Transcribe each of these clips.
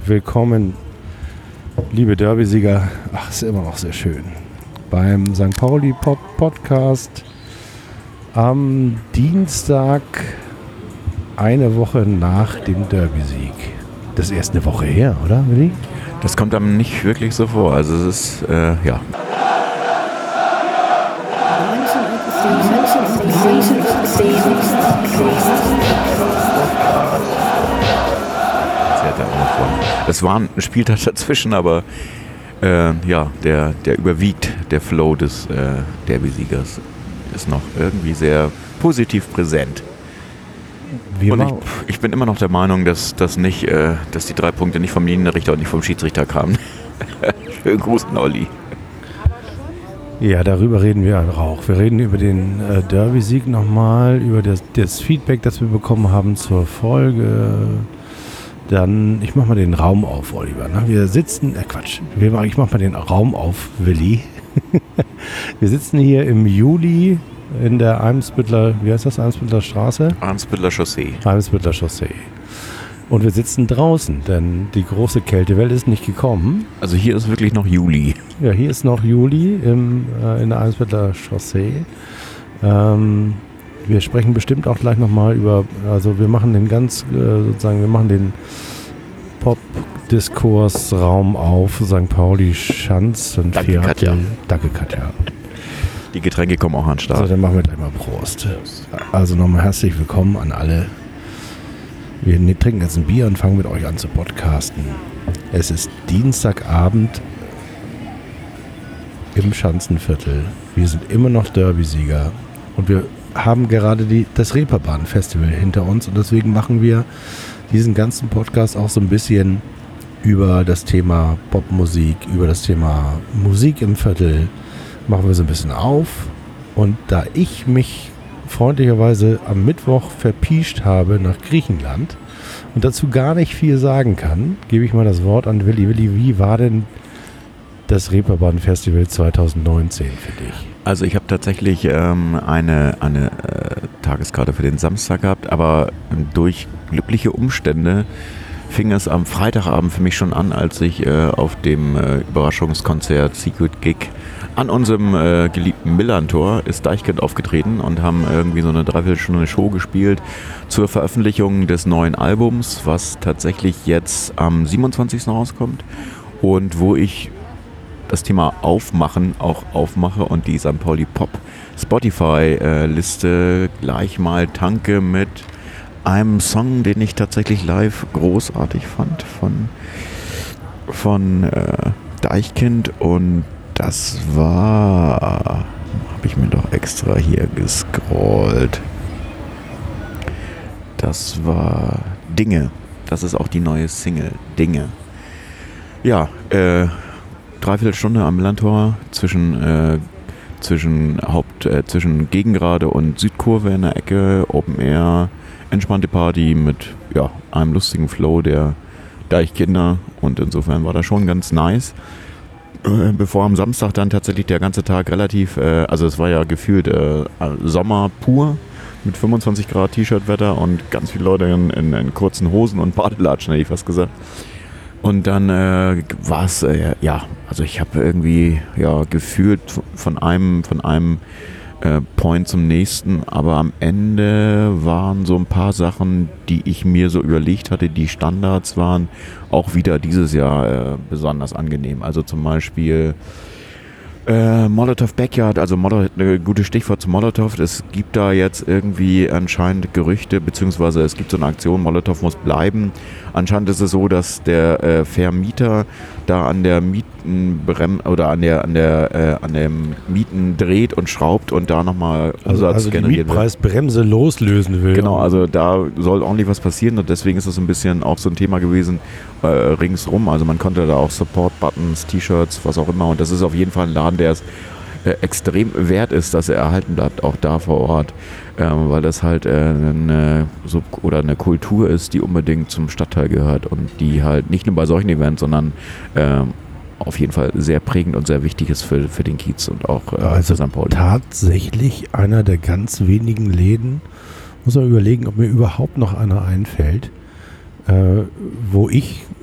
willkommen, liebe Derby-Sieger. Ach, ist immer noch sehr schön. Beim St. Pauli Pop Podcast am Dienstag, eine Woche nach dem Derby-Sieg. Das ist erst eine Woche her, oder, Willi? Das kommt einem nicht wirklich so vor. Also es ist, ja. Es war ein Spieltag dazwischen, aber ja, der überwiegt, der Flow des Derby-Siegers ist noch irgendwie sehr positiv präsent. Und ich bin immer noch der Meinung, dass die 3 Punkte nicht vom Linienrichter und nicht vom Schiedsrichter kamen. Schönen Gruß an Olli. Ja, darüber reden wir auch. Wir reden über den Derby-Sieg nochmal, über das Feedback, das wir bekommen haben zur Folge. Dann, ich mach mal den Raum auf, Oliver. Ne? Wir sitzen, ich mach mal den Raum auf, Willi. Wir sitzen hier im Juli in der Eimsbüttler, wie heißt das, Eimsbüttler Straße? Eimsbüttler Chaussee. Eimsbüttler Chaussee. Und wir sitzen draußen, denn die große Kältewelle ist nicht gekommen. Also hier ist wirklich noch Juli. Ja, hier ist noch Juli in der Eimsbüttler Chaussee. Wir sprechen bestimmt auch gleich nochmal über, also wir machen den den Pop-Diskurs-Raum auf St. Pauli Schanzenviertel. Danke, Katja. Die Getränke kommen auch an den Start. Also dann machen wir gleich mal Prost. Also nochmal herzlich willkommen an alle. Wir trinken jetzt ein Bier und fangen mit euch an zu podcasten. Es ist Dienstagabend im Schanzenviertel. Wir sind immer noch Derby-Sieger und wir haben gerade das Reeperbahn-Festival hinter uns und deswegen machen wir diesen ganzen Podcast auch so ein bisschen über das Thema Popmusik, über das Thema Musik im Viertel, machen wir so ein bisschen auf. Und da ich mich freundlicherweise am Mittwoch verpiescht habe nach Griechenland und dazu gar nicht viel sagen kann, gebe ich mal das Wort an Willi. Willi, wie war denn das Reeperbahn-Festival 2019 für dich? Also ich habe tatsächlich eine Tageskarte für den Samstag gehabt, aber durch glückliche Umstände fing es am Freitagabend für mich schon an, als ich auf dem Überraschungskonzert Secret Gig an unserem geliebten Millantor ist Deichkind aufgetreten und haben irgendwie so eine Dreiviertelstunde Show gespielt zur Veröffentlichung des neuen Albums, was tatsächlich jetzt am 27. rauskommt und wo ich das Thema Aufmachen auch aufmache und die St. Pauli Pop Spotify-Liste gleich mal tanke mit einem Song, den ich tatsächlich live großartig fand von Deichkind, und das war, habe ich mir doch extra hier gescrollt, das war Dinge. Das ist auch die neue Single, Dinge. Ja, Dreiviertelstunde am Millantor zwischen Gegengrade und Südkurve in der Ecke, Open Air, entspannte Party mit einem lustigen Flow der Deichkinder, und insofern war das schon ganz nice. Bevor am Samstag dann tatsächlich der ganze Tag relativ, also es war ja gefühlt Sommer pur mit 25 Grad T-Shirt-Wetter und ganz viele Leute in kurzen Hosen und Badelatschen, hätte ich fast gesagt. Und dann war es, also ich habe irgendwie gefühlt von einem Point zum nächsten, aber am Ende waren so ein paar Sachen, die ich mir so überlegt hatte, die Standards waren, auch wieder dieses Jahr besonders angenehm. Also zum Beispiel Molotov Backyard, also ein gutes Stichwort zu Molotov. Es gibt da jetzt irgendwie anscheinend Gerüchte, beziehungsweise es gibt so eine Aktion, Molotov muss bleiben. Anscheinend ist es so, dass der Vermieter da an der an dem Mieten dreht und schraubt und da nochmal Umsatz generiert wird. Also die Mietpreisbremse loslösen will. Genau, also da soll ordentlich was passieren und deswegen ist es so ein bisschen auch so ein Thema gewesen ringsrum. Also man konnte da auch Support-Buttons, T-Shirts, was auch immer, und das ist auf jeden Fall ein Laden, der es extrem wert ist, dass er erhalten bleibt, auch da vor Ort, weil das halt eine Kultur ist, die unbedingt zum Stadtteil gehört und die halt nicht nur bei solchen Events, sondern auf jeden Fall sehr prägend und sehr wichtig ist für den Kiez und auch für St. Pauli. Tatsächlich einer der ganz wenigen Läden, muss man überlegen, ob mir überhaupt noch einer einfällt, wo ich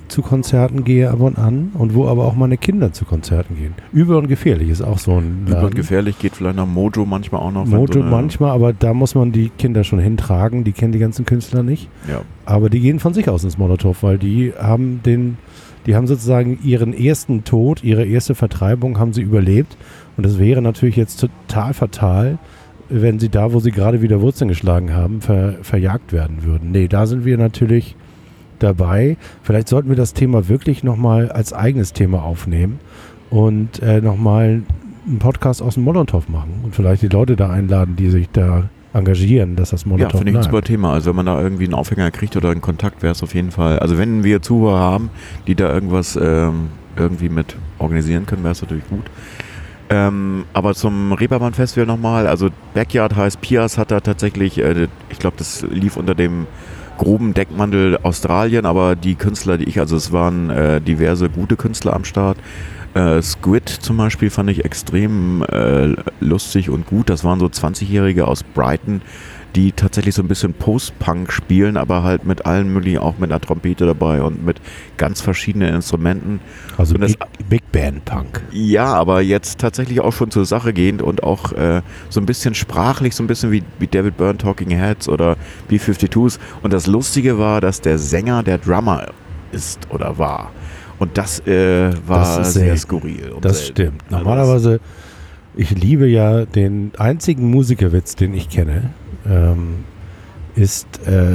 zu Konzerten gehe ab und an und wo aber auch meine Kinder zu Konzerten gehen. Übel und gefährlich ist auch so ein Laden. Übel und gefährlich geht vielleicht nach Mojo manchmal auch noch. Mojo manchmal, aber da muss man die Kinder schon hintragen, die kennen die ganzen Künstler nicht. Ja. Aber die gehen von sich aus ins Molotow, weil die haben sozusagen ihren ersten Tod, ihre erste Vertreibung haben sie überlebt und das wäre natürlich jetzt total fatal, wenn sie da, wo sie gerade wieder Wurzeln geschlagen haben, verjagt werden würden. Nee, da sind wir natürlich dabei. Vielleicht sollten wir das Thema wirklich nochmal als eigenes Thema aufnehmen und nochmal einen Podcast aus dem Molotow machen und vielleicht die Leute da einladen, die sich da engagieren, dass das Molotow Ja, finde ich ein super Thema. Also wenn man da irgendwie einen Aufhänger kriegt oder einen Kontakt, wäre es auf jeden Fall. Also wenn wir Zuhörer haben, die da irgendwas irgendwie mit organisieren können, wäre es natürlich gut. Aber zum Reeperbahn-Festival nochmal, also Backyard heißt, Pias hat da tatsächlich, ich glaube, das lief unter dem groben Deckmantel Australien, aber die Künstler, also es waren diverse gute Künstler am Start. Squid zum Beispiel fand ich extrem lustig und gut. Das waren so 20-Jährige aus Brighton, die tatsächlich so ein bisschen Post-Punk spielen, aber halt mit allen möglichen, auch mit einer Trompete dabei und mit ganz verschiedenen Instrumenten. Also Big Band Punk. Ja, aber jetzt tatsächlich auch schon zur Sache gehend und auch so ein bisschen sprachlich, so ein bisschen wie David Byrne Talking Heads oder B-52s. Und das Lustige war, dass der Sänger der Drummer ist oder war. Und das war sehr skurril. Das stimmt. Normalerweise, ich liebe ja den einzigen Musikerwitz, den ich kenne, ist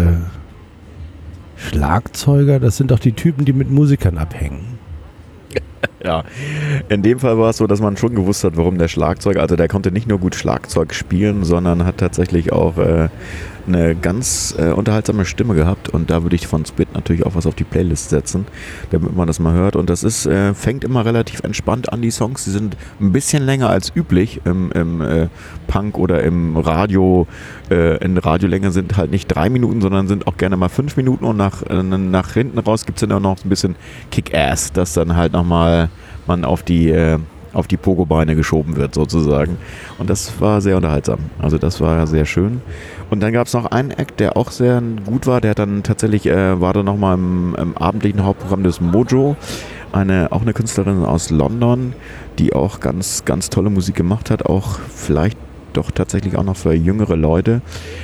Schlagzeuger. Das sind doch die Typen, die mit Musikern abhängen. Ja, in dem Fall war es so, dass man schon gewusst hat, warum der Schlagzeuger, also der konnte nicht nur gut Schlagzeug spielen, sondern hat tatsächlich auch eine ganz unterhaltsame Stimme gehabt und da würde ich von Squid natürlich auch was auf die Playlist setzen, damit man das mal hört und das ist, fängt immer relativ entspannt an, die Songs, die sind ein bisschen länger als üblich im Punk oder im Radio, in Radiolänge sind halt nicht 3 Minuten, sondern sind auch gerne mal 5 Minuten und nach hinten raus gibt es dann auch noch ein bisschen Kick-Ass, dass dann halt nochmal man auf die Pogo-Beine geschoben wird sozusagen. Und das war sehr unterhaltsam. Also das war sehr schön. Und dann gab es noch einen Act, der auch sehr gut war. Der hat dann tatsächlich, war dann nochmal im abendlichen Hauptprogramm des Mojo. Auch eine Künstlerin aus London, die auch ganz, ganz tolle Musik gemacht hat. Auch vielleicht doch tatsächlich auch noch für jüngere Leute,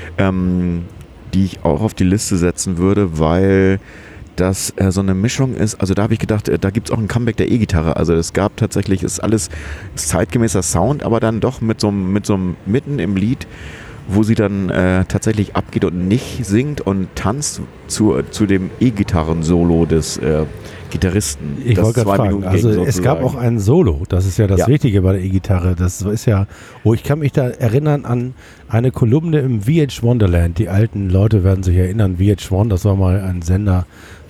die ich auch auf die Liste setzen würde, weil das so eine Mischung ist, also da habe ich gedacht, da gibt es auch ein Comeback der E-Gitarre, also es gab tatsächlich, ist zeitgemäßer Sound, aber dann doch mit so einem mitten im Lied, wo sie dann tatsächlich abgeht und nicht singt und tanzt zu dem E-Gitarren-Solo des Gitarristen. Ich wollte gerade fragen, also es gab auch ein Solo, das ist ja das Wichtige bei der E-Gitarre, das ist ja, ich kann mich da erinnern an eine Kolumne im VH Wonderland, die alten Leute werden sich erinnern, VH1, das war mal ein Sender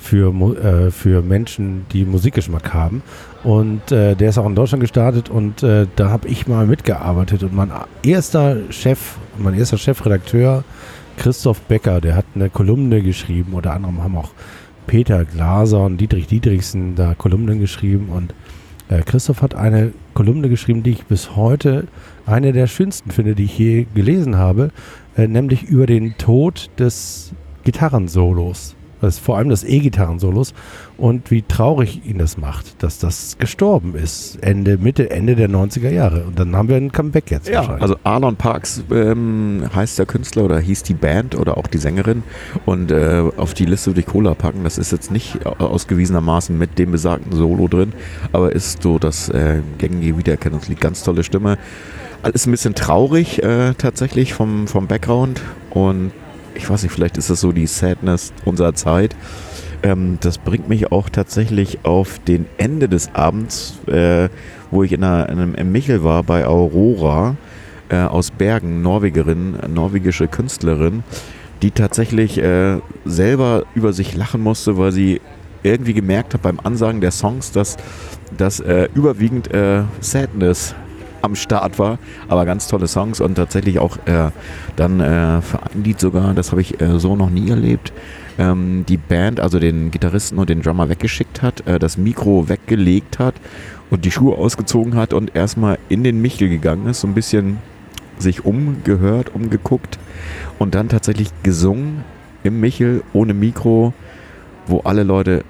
für Menschen, die Musikgeschmack haben und der ist auch in Deutschland gestartet und da habe ich mal mitgearbeitet und mein erster Chefredakteur Christoph Becker, der hat eine Kolumne geschrieben, unter anderem haben auch Peter Glaser und Dietrich Dietrichsen da Kolumnen geschrieben und Christoph hat eine Kolumne geschrieben, die ich bis heute eine der schönsten finde, die ich je gelesen habe, nämlich über den Tod des Gitarrensolos. Vor allem des E-Gitarren-Solos und wie traurig ihn das macht, dass das gestorben ist, Ende der 90er Jahre. Und dann haben wir ein Comeback jetzt. Ja, also Arlon Parks heißt der Künstler oder hieß die Band oder auch die Sängerin und auf die Liste würde ich Cola packen. Das ist jetzt nicht ausgewiesenermaßen mit dem besagten Solo drin, aber ist so das gängige Wiedererkennungslied. Ganz tolle Stimme. Alles ein bisschen traurig tatsächlich vom Background und ich weiß nicht, vielleicht ist das so die Sadness unserer Zeit. Das bringt mich auch tatsächlich auf den Ende des Abends, wo ich im Michel war bei Aurora aus Bergen, norwegische Künstlerin, die tatsächlich selber über sich lachen musste, weil sie irgendwie gemerkt hat beim Ansagen der Songs, dass überwiegend Sadness am Start war, aber ganz tolle Songs und tatsächlich auch dann für ein Lied sogar, das habe ich so noch nie erlebt, die Band, also den Gitarristen und den Drummer weggeschickt hat, das Mikro weggelegt hat und die Schuhe ausgezogen hat und erstmal in den Michel gegangen ist, so ein bisschen sich umgeguckt und dann tatsächlich gesungen im Michel ohne Mikro, wo alle Leute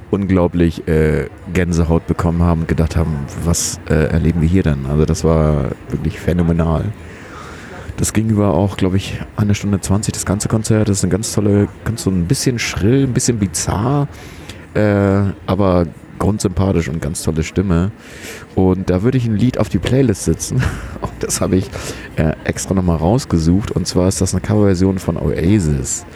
unglaublich Gänsehaut bekommen haben und gedacht haben, was erleben wir hier denn? Also das war wirklich phänomenal. Das ging über auch, glaube ich, 1 Stunde 20, das ganze Konzert. Das ist eine ganz tolle, so ein bisschen schrill, ein bisschen bizarr, aber grundsympathisch und ganz tolle Stimme. Und da würde ich ein Lied auf die Playlist setzen. Und das habe ich extra nochmal rausgesucht. Und zwar ist das eine Coverversion von Oasis.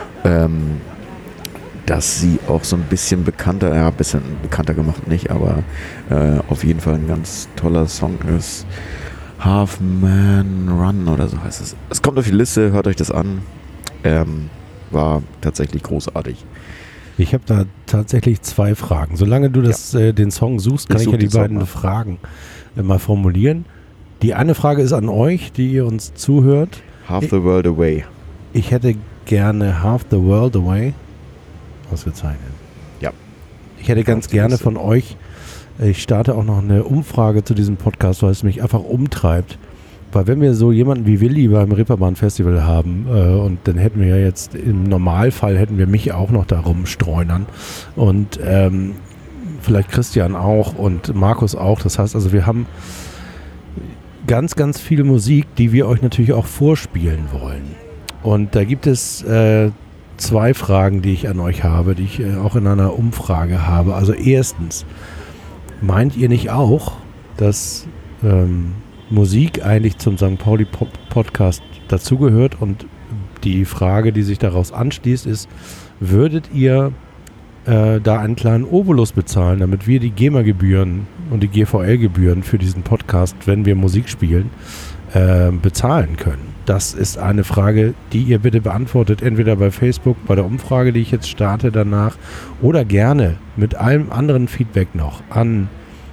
Dass sie auch so ein bisschen bekannter, ein bisschen bekannter gemacht nicht, aber auf jeden Fall ein ganz toller Song ist. Half Man Run oder so heißt es. Es kommt auf die Liste, hört euch das an. War tatsächlich großartig. Ich habe da tatsächlich 2 Fragen. Solange du den Song suchst, kann ich ja die beiden Fragen mal formulieren. Die eine Frage ist an euch, die ihr uns zuhört. Half the World Away. Ich hätte gerne Half the World Away ausgezeichnet. Ja. Ich hätte ganz gerne von euch, ich starte auch noch eine Umfrage zu diesem Podcast, weil es mich einfach umtreibt. Weil wenn wir so jemanden wie Willi beim Reeperbahn Festival haben und dann hätten wir ja jetzt, im Normalfall hätten wir mich auch noch da rumstreunern und vielleicht Christian auch und Markus auch. Das heißt also, wir haben ganz, ganz viel Musik, die wir euch natürlich auch vorspielen wollen. Und da gibt es 2 Fragen, die ich an euch habe, die ich auch in einer Umfrage habe. Also erstens, meint ihr nicht auch, dass Musik eigentlich zum St. Pauli Podcast dazugehört? Und die Frage, die sich daraus anschließt, ist, würdet ihr da einen kleinen Obolus bezahlen, damit wir die GEMA-Gebühren und die GVL-Gebühren für diesen Podcast, wenn wir Musik spielen, bezahlen können? Das ist eine Frage, die ihr bitte beantwortet, entweder bei Facebook, bei der Umfrage, die ich jetzt starte oder gerne mit allem anderen Feedback noch an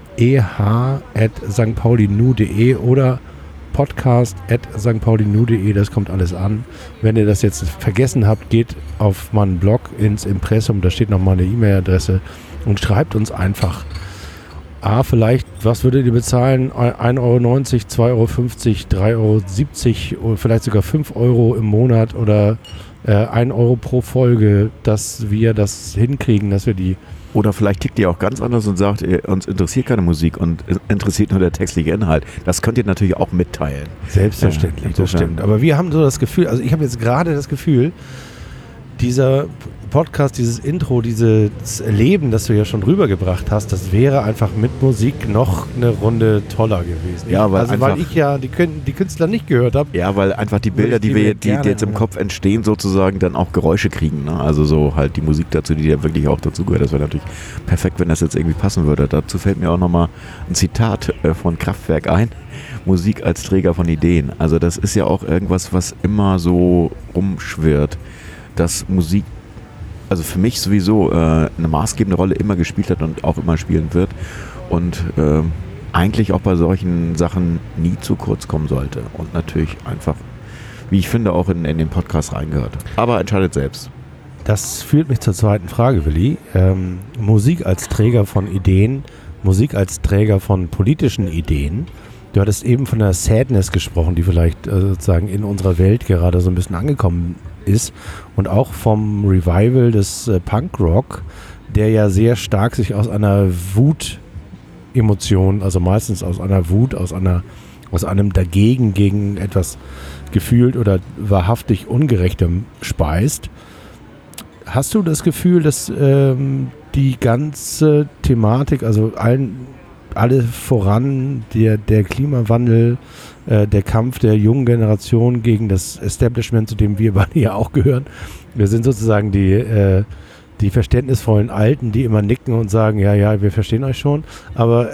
eh@stpaulinu.de oder podcast@stpaulinu.de, das kommt alles an. Wenn ihr das jetzt vergessen habt, geht auf meinen Blog ins Impressum, da steht noch meine E-Mail-Adresse und schreibt uns einfach. Vielleicht, was würdet ihr bezahlen? 1,90 €, 2,50 €, 3,70 € oder vielleicht sogar 5 € im Monat oder 1 € pro Folge, dass wir das hinkriegen, dass wir die... Oder vielleicht tickt ihr auch ganz anders und sagt, uns interessiert keine Musik und interessiert nur der textliche Inhalt. Das könnt ihr natürlich auch mitteilen. Selbstverständlich, das stimmt. Aber wir haben so das Gefühl, also ich habe jetzt gerade das Gefühl, dieser Podcast, dieses Intro, dieses Leben, das du ja schon rübergebracht hast, das wäre einfach mit Musik noch eine Runde toller gewesen. Ja, weil ich ja die Künstler nicht gehört habe. Ja, weil einfach die Bilder, die jetzt im Kopf entstehen, sozusagen dann auch Geräusche kriegen. Ne? Also so halt die Musik dazu, die ja wirklich auch dazugehört. Das wäre natürlich perfekt, wenn das jetzt irgendwie passen würde. Dazu fällt mir auch nochmal ein Zitat von Kraftwerk ein. Musik als Träger von Ideen. Also das ist ja auch irgendwas, was immer so rumschwirrt, dass Musik, also für mich sowieso eine maßgebende Rolle immer gespielt hat und auch immer spielen wird und eigentlich auch bei solchen Sachen nie zu kurz kommen sollte und natürlich einfach, wie ich finde, auch in den Podcast reingehört. Aber entscheidet selbst. Das führt mich zur zweiten Frage, Willi. Musik als Träger von Ideen, Musik als Träger von politischen Ideen. Du hattest eben von der Sadness gesprochen, die vielleicht sozusagen in unserer Welt gerade so ein bisschen angekommen ist und auch vom Revival des Punkrock, der ja sehr stark sich aus einer Wut-Emotion, also meistens aus einer Wut, aus einem Dagegen gegen etwas gefühlt oder wahrhaftig Ungerechtem speist. Hast du das Gefühl, dass die ganze Thematik, also alle voran, der Klimawandel, der Kampf der jungen Generation gegen das Establishment, zu dem wir beide ja auch gehören. Wir sind sozusagen die verständnisvollen Alten, die immer nicken und sagen, ja, wir verstehen euch schon. Aber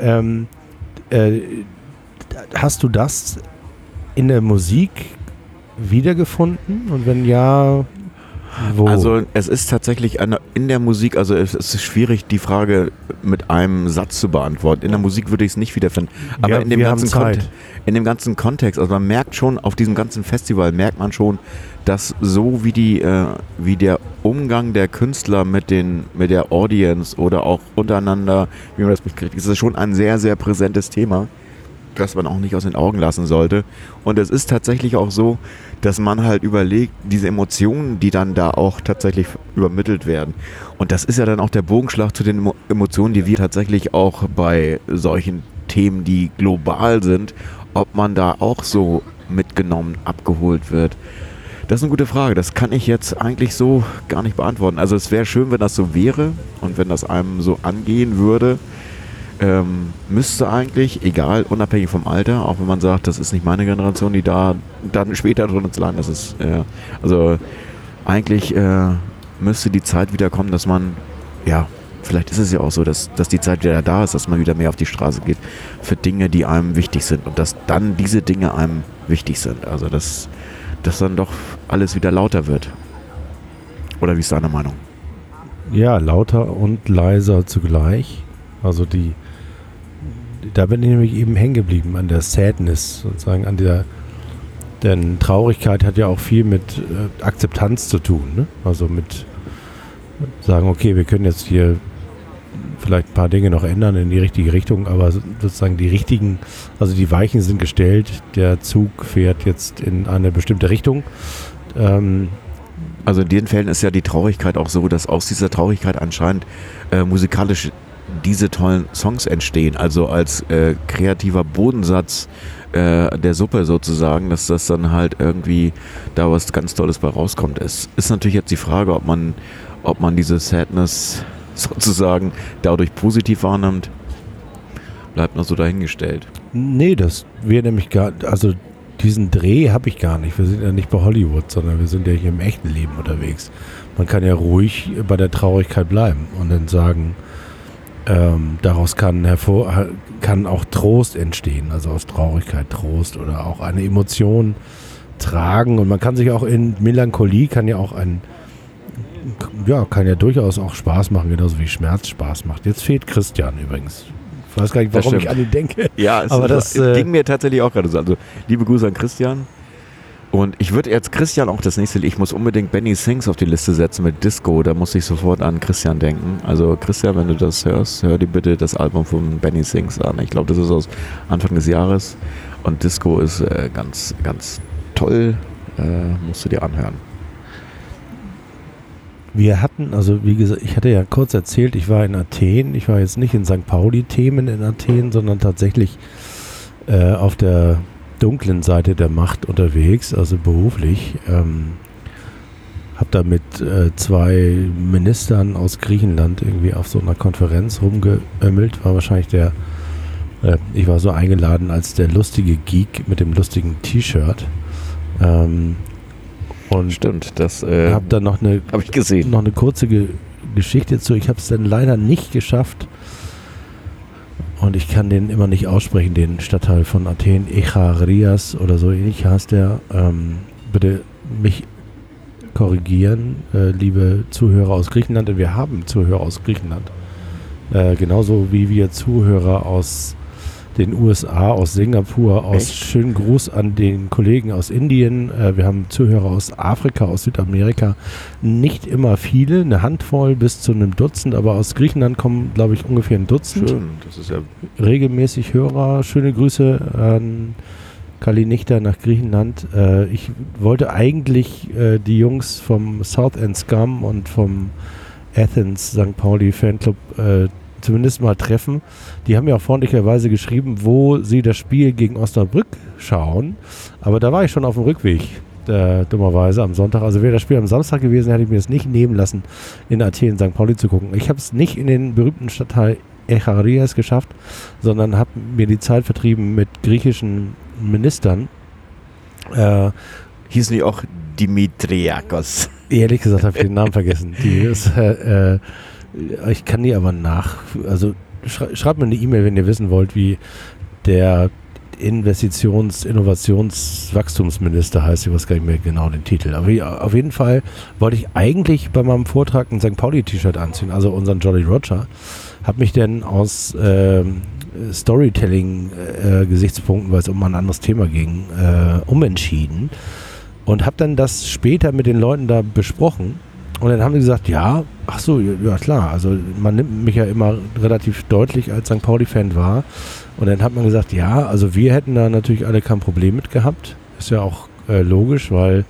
hast du das in der Musik wiedergefunden? Und wenn ja, wo? Also es ist tatsächlich in der Musik, also es ist schwierig, die Frage mit einem Satz zu beantworten. In der Musik würde ich es nicht wiederfinden. Aber in dem ganzen Kontext, also man merkt schon, auf diesem ganzen Festival merkt man schon, dass so wie der Umgang der Künstler mit der Audience oder auch untereinander, wie man das mitkriegt, ist es schon ein sehr, sehr präsentes Thema. das man auch nicht aus den Augen lassen sollte. Und es ist tatsächlich auch so, dass man halt überlegt, diese Emotionen, die dann da auch tatsächlich übermittelt werden. Und das ist ja dann auch der Bogenschlag zu den Emotionen, die wir tatsächlich auch bei solchen Themen, die global sind, ob man da auch so mitgenommen, abgeholt wird. Das ist eine gute Frage. Das kann ich jetzt eigentlich so gar nicht beantworten. Also es wäre schön, wenn das so wäre und wenn das einem so angehen würde. Müsste eigentlich, egal, unabhängig vom Alter, auch wenn man sagt, das ist nicht meine Generation, die da dann später drin zu leiden, das ist, also eigentlich müsste die Zeit wieder kommen, dass man, ja, vielleicht ist es ja auch so, dass die Zeit wieder da ist, dass man wieder mehr auf die Straße geht für Dinge, die einem wichtig sind und dass dann diese Dinge einem wichtig sind. Also dass dann doch alles wieder lauter wird. Oder wie ist deine Meinung? Ja, lauter und leiser zugleich. Also da bin ich nämlich eben hängen geblieben an der Sadness, sozusagen an der, denn Traurigkeit hat ja auch viel mit Akzeptanz zu tun, ne? Also mit sagen, okay, wir können jetzt hier vielleicht ein paar Dinge noch ändern in die richtige Richtung, aber sozusagen die richtigen, also die Weichen sind gestellt, der Zug fährt jetzt in eine bestimmte Richtung. Also in den Fällen ist ja die Traurigkeit auch so, dass aus dieser Traurigkeit anscheinend musikalisch diese tollen Songs entstehen, also als kreativer Bodensatz der Suppe sozusagen, dass das dann halt irgendwie da was ganz Tolles bei rauskommt. Es ist natürlich jetzt die Frage, ob man diese Sadness sozusagen dadurch positiv wahrnimmt, bleibt noch so dahingestellt. Nee, das wäre nämlich also diesen Dreh habe ich gar nicht. Wir sind ja nicht bei Hollywood, sondern wir sind ja hier im echten Leben unterwegs. Man kann ja ruhig bei der Traurigkeit bleiben und dann sagen, daraus kann auch Trost entstehen, also aus Traurigkeit Trost oder auch eine Emotion tragen und man kann sich auch in Melancholie kann ja durchaus auch Spaß machen, genauso wie Schmerz Spaß macht. Jetzt fehlt Christian übrigens. Ich weiß gar nicht, warum ich an ihn denke. Ja, aber das ging mir tatsächlich auch gerade so. Also liebe Grüße an Christian. Und ich würde jetzt Christian auch das nächste, ich muss unbedingt Benny Sings auf die Liste setzen mit Disco, da muss ich sofort an Christian denken. Also Christian, wenn du das hörst, hör dir bitte das Album von Benny Sings an. Ich glaube, das ist aus Anfang des Jahres und Disco ist ganz, ganz toll, musst du dir anhören. Wir hatten, also wie gesagt, ich hatte ja kurz erzählt, ich war in Athen, ich war jetzt nicht in St. Pauli-Themen in Athen, sondern tatsächlich auf der dunklen Seite der Macht unterwegs, also beruflich. Habe da mit 2 Ministern aus Griechenland irgendwie auf so einer Konferenz rumgeömmelt. War wahrscheinlich ich war so eingeladen als der lustige Geek mit dem lustigen T-Shirt. Und stimmt, das habe dann noch eine kurze Geschichte zu. Ich habe es dann leider nicht geschafft. Und ich kann den immer nicht aussprechen, den Stadtteil von Athen, Echarias oder so ähnlich heißt der. Bitte mich korrigieren, liebe Zuhörer aus Griechenland, denn wir haben Zuhörer aus Griechenland. Genauso wie wir Zuhörer aus den USA, aus Singapur, schönen Gruß an den Kollegen aus Indien. Wir haben Zuhörer aus Afrika, aus Südamerika. Nicht immer viele, eine Handvoll bis zu einem Dutzend, aber aus Griechenland kommen, glaube ich, ungefähr ein Dutzend. Schön, das ist ja regelmäßig Hörer. Schöne Grüße an Kalinichta nach Griechenland. Ich wollte eigentlich die Jungs vom South End Scum und vom Athens St. Pauli Fanclub zumindest mal treffen. Die haben mir auch freundlicherweise geschrieben, wo sie das Spiel gegen Osnabrück schauen. Aber da war ich schon auf dem Rückweg, dummerweise am Sonntag. Also wäre das Spiel am Samstag gewesen, hätte ich mir es nicht nehmen lassen, in Athen St. Pauli zu gucken. Ich habe es nicht in den berühmten Stadtteil Echarias geschafft, sondern habe mir die Zeit vertrieben mit griechischen Ministern. Hießen die auch Dimitriakos? Ehrlich gesagt habe ich den Namen vergessen. Ich kann die aber also schreibt mir eine E-Mail, wenn ihr wissen wollt, wie der Innovations-Wachstumsminister heißt. Ich weiß gar nicht mehr genau den Titel. Aber auf jeden Fall wollte ich eigentlich bei meinem Vortrag ein St. Pauli-T-Shirt anziehen, also unseren Jolly Roger. Habe mich dann aus Storytelling-Gesichtspunkten, weil es um ein anderes Thema ging, umentschieden und habe dann das später mit den Leuten da besprochen. Und dann haben die gesagt, ja, Ach so, ja klar. Also man nimmt mich ja immer relativ deutlich als St. Pauli-Fan wahr. Und dann hat man gesagt, ja, also wir hätten da natürlich alle kein Problem mit gehabt. Ist ja auch logisch, weil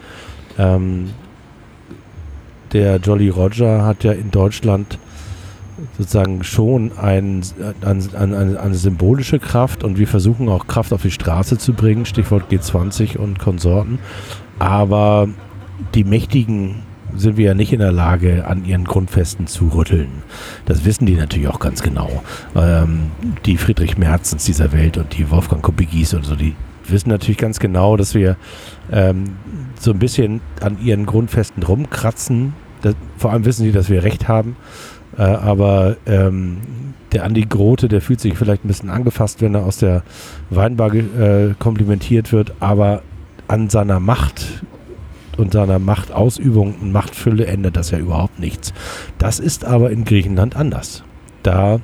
der Jolly Roger hat ja in Deutschland sozusagen schon eine symbolische Kraft und wir versuchen auch Kraft auf die Straße zu bringen, Stichwort G20 und Konsorten. Aber die Mächtigen sind wir ja nicht in der Lage, an ihren Grundfesten zu rütteln. Das wissen die natürlich auch ganz genau. Die Friedrich Merzens dieser Welt und die Wolfgang Kubickis und so, die wissen natürlich ganz genau, dass wir so ein bisschen an ihren Grundfesten rumkratzen. Vor allem wissen sie, dass wir recht haben. Aber der Andi Grote, der fühlt sich vielleicht ein bisschen angefasst, wenn er aus der Weinbar komplimentiert wird. Aber an seiner Macht und seiner Machtausübung und Machtfülle ändert das ja überhaupt nichts. Das ist aber in Griechenland anders. Da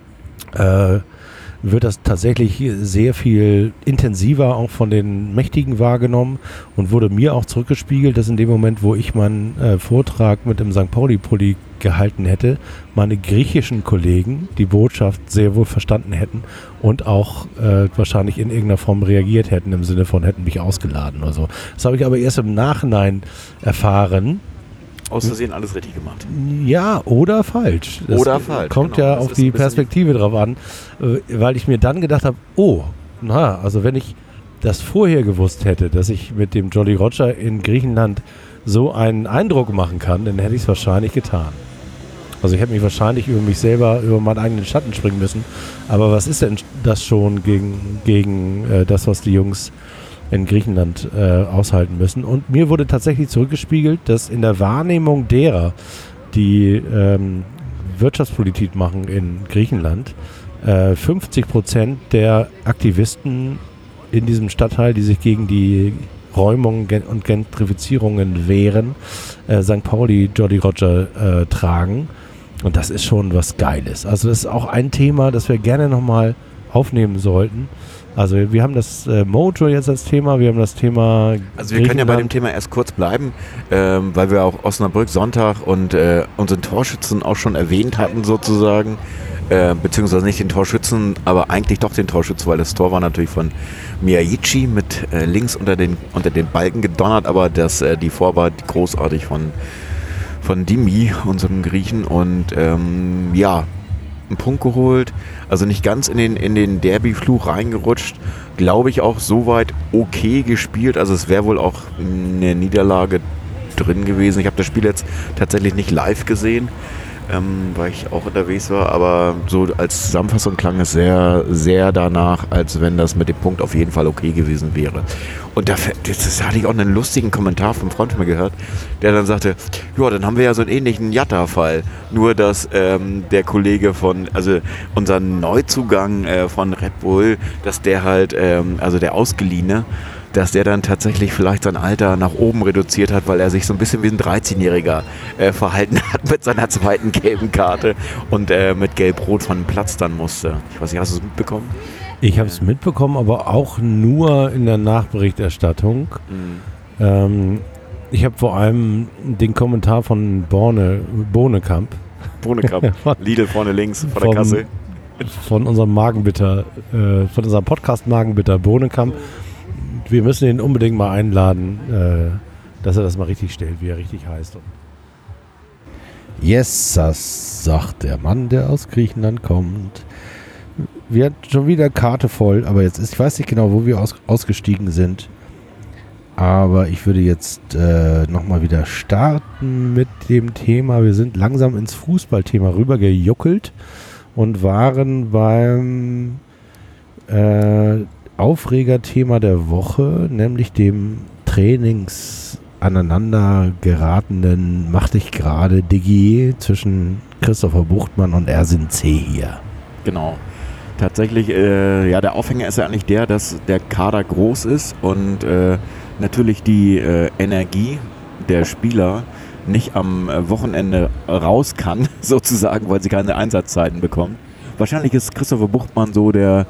wird das tatsächlich sehr viel intensiver auch von den Mächtigen wahrgenommen und wurde mir auch zurückgespiegelt, dass in dem Moment, wo ich meinen Vortrag mit dem St. Pauli-Pulli gehalten hätte, meine griechischen Kollegen die Botschaft sehr wohl verstanden hätten und auch wahrscheinlich in irgendeiner Form reagiert hätten, im Sinne von hätten mich ausgeladen oder so. Das habe ich aber erst im Nachhinein erfahren. Aus Versehen alles richtig gemacht. Ja, oder falsch. Das kommt genau, ja auf die Perspektive drauf an, weil ich mir dann gedacht habe, also wenn ich das vorher gewusst hätte, dass ich mit dem Jolly Roger in Griechenland so einen Eindruck machen kann, dann hätte ich es wahrscheinlich getan. Also ich hätte mich wahrscheinlich über mich selber, über meinen eigenen Schatten springen müssen. Aber was ist denn das schon gegen das, was die Jungs in Griechenland aushalten müssen? Und mir wurde tatsächlich zurückgespiegelt, dass in der Wahrnehmung derer, die Wirtschaftspolitik machen in Griechenland, 50% der Aktivisten in diesem Stadtteil, die sich gegen die Räumungen und Gentrifizierungen wehren, St. Pauli Jolly Roger tragen. Und das ist schon was Geiles. Also das ist auch ein Thema, das wir gerne nochmal aufnehmen sollten. Also wir haben das Mojo jetzt als Thema, wir haben das Thema Also wir können ja bei dem Thema erst kurz bleiben, weil wir auch Osnabrück Sonntag und unseren Torschützen auch schon erwähnt hatten sozusagen, beziehungsweise nicht den Torschützen, aber eigentlich doch den Torschützen, weil das Tor war natürlich von Miyagichi mit links unter den Balken gedonnert, aber die Vorarbeit großartig von Dimi, unserem Griechen, und einen Punkt geholt, also nicht ganz in den Derby-Fluch reingerutscht, glaube ich auch soweit okay gespielt, also es wäre wohl auch eine Niederlage drin gewesen. Ich habe das Spiel jetzt tatsächlich nicht live gesehen, weil ich auch unterwegs war, aber so als Zusammenfassung klang es sehr, sehr danach, als wenn das mit dem Punkt auf jeden Fall okay gewesen wäre. Und das hatte ich auch einen lustigen Kommentar vom Freund von mir gehört, der dann sagte, ja, dann haben wir ja so einen ähnlichen Jatta-Fall, nur dass der Kollege also unser Neuzugang von Red Bull, dass der halt, also der Ausgeliehene, dass der dann tatsächlich vielleicht sein Alter nach oben reduziert hat, weil er sich so ein bisschen wie ein 13-Jähriger verhalten hat mit seiner zweiten gelben Karte und mit Gelb-Rot von dem Platz dann musste. Ich weiß nicht, hast du es mitbekommen? Ich habe es mitbekommen, aber auch nur in der Nachberichterstattung. Mhm. Ich habe vor allem den Kommentar von Bohnekamp. Lidl vorne links vor der Kasse. Von unserem Magenbitter, von unserem Podcast Magenbitter Bohnekamp. Wir müssen ihn unbedingt mal einladen, dass er das mal richtig stellt, wie er richtig heißt. Yes, das sagt der Mann, der aus Griechenland kommt. Wir hatten schon wieder Karte voll, aber jetzt ich weiß nicht genau, wo wir ausgestiegen sind. Aber ich würde jetzt nochmal wieder starten mit dem Thema. Wir sind langsam ins Fußballthema rübergejuckelt und waren beim Aufregerthema der Woche, nämlich dem aneinander geratenen Mach dich gerade Digi zwischen Christopher Buchtmann und Ersin C. hier. Genau. Tatsächlich, der Aufhänger ist ja eigentlich dass der Kader groß ist und natürlich die Energie der Spieler nicht am Wochenende raus kann, sozusagen, weil sie keine Einsatzzeiten bekommen. Wahrscheinlich ist Christopher Buchtmann so der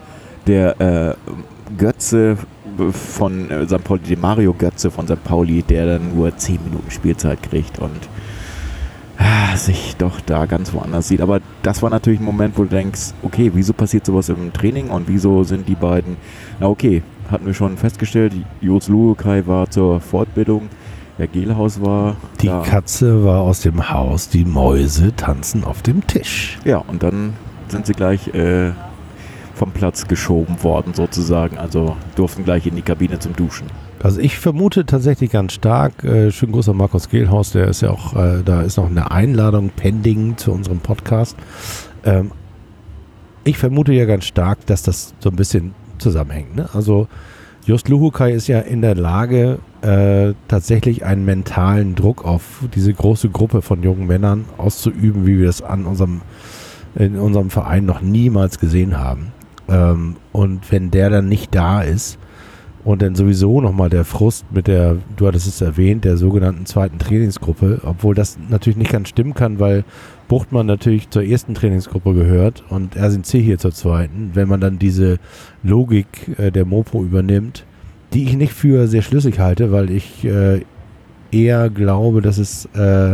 Götze von St. Pauli, der Mario Götze von St. Pauli, der dann nur 10 Minuten Spielzeit kriegt und sich doch da ganz woanders sieht. Aber das war natürlich ein Moment, wo du denkst, okay, wieso passiert sowas im Training und wieso sind die beiden, na okay, hatten wir schon festgestellt, Jos Luhukay war zur Fortbildung, der Gelhaus war Die da. Katze war aus dem Haus, die Mäuse tanzen auf dem Tisch. Ja, und dann sind sie gleich vom Platz geschoben worden sozusagen, also durften gleich in die Kabine zum Duschen. Also ich vermute tatsächlich ganz stark, schönen Gruß an Markus Gelhaus, der ist ja auch, da ist noch eine Einladung pending zu unserem Podcast. Ich vermute ja ganz stark, dass das so ein bisschen zusammenhängt. Ne? Also Jos Luhukay ist ja in der Lage, tatsächlich einen mentalen Druck auf diese große Gruppe von jungen Männern auszuüben, wie wir das in unserem Verein noch niemals gesehen haben. Und wenn der dann nicht da ist und dann sowieso nochmal der Frust mit der, du hattest es erwähnt, der sogenannten zweiten Trainingsgruppe, obwohl das natürlich nicht ganz stimmen kann, weil Buchtmann natürlich zur ersten Trainingsgruppe gehört und Ersin hier zur zweiten. Wenn man dann diese Logik der Mopo übernimmt, die ich nicht für sehr schlüssig halte, weil ich eher glaube, dass es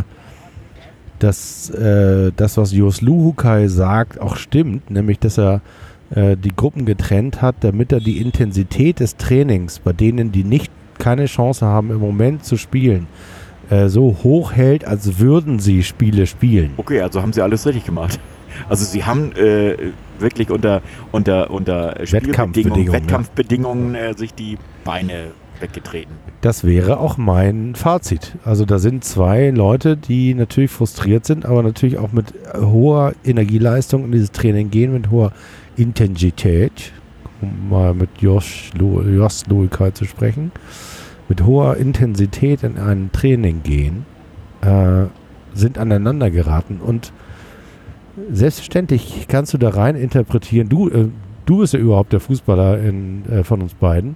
das, was Jos Luhukay sagt, auch stimmt, nämlich, dass er die Gruppen getrennt hat, damit er die Intensität des Trainings, bei denen die keine Chance haben, im Moment zu spielen, so hoch hält, als würden sie Spiele spielen. Okay, also haben sie alles richtig gemacht. Also sie haben wirklich unter Wettkampfbedingungen sich die Beine weggetreten. Das wäre auch mein Fazit. Also da sind zwei Leute, die natürlich frustriert sind, aber natürlich auch mit hoher Energieleistung in dieses Training gehen, mit hoher Intensität, um mal mit Jos Luhukay zu sprechen, mit hoher Intensität in ein Training gehen, sind aneinander geraten. Und selbstverständlich kannst du da rein interpretieren, du bist ja überhaupt der Fußballer von uns beiden.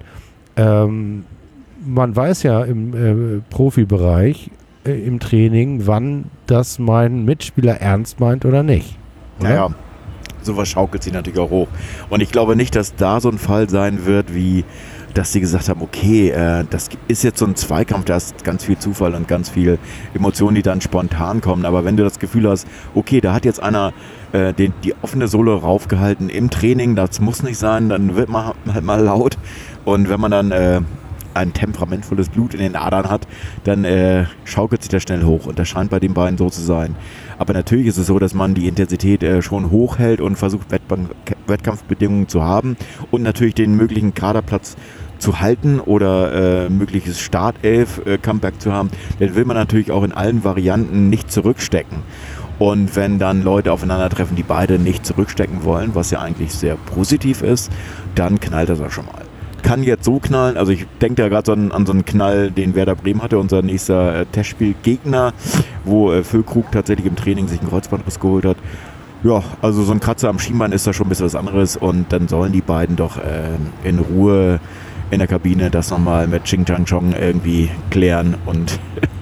Man weiß ja im Profibereich, im Training, wann das mein Mitspieler ernst meint oder nicht. Oder? Naja, sowas schaukelt sie natürlich auch hoch. Und ich glaube nicht, dass da so ein Fall sein wird, wie dass sie gesagt haben, okay, das ist jetzt so ein Zweikampf, da ist ganz viel Zufall und ganz viel Emotionen, die dann spontan kommen. Aber wenn du das Gefühl hast, okay, da hat jetzt einer die offene Sohle raufgehalten im Training, das muss nicht sein, dann wird man halt mal laut. Und wenn man dann ein temperamentvolles Blut in den Adern hat, dann schaukelt sich das schnell hoch. Und das scheint bei den beiden so zu sein. Aber natürlich ist es so, dass man die Intensität schon hochhält und versucht, Wettkampfbedingungen zu haben und natürlich den möglichen Kaderplatz zu halten oder mögliches Startelf-Comeback zu haben, dann will man natürlich auch in allen Varianten nicht zurückstecken. Und wenn dann Leute aufeinandertreffen, die beide nicht zurückstecken wollen, was ja eigentlich sehr positiv ist, dann knallt das auch schon mal. Kann jetzt so knallen, also ich denke da gerade an so einen Knall, den Werder Bremen hatte, unser nächster Testspielgegner, wo Füllkrug tatsächlich im Training sich einen Kreuzbandriss geholt hat. Ja, also so ein Kratzer am Schienbein ist da schon ein bisschen was anderes und dann sollen die beiden doch in Ruhe in der Kabine das nochmal mit Ching Chang Chong irgendwie klären und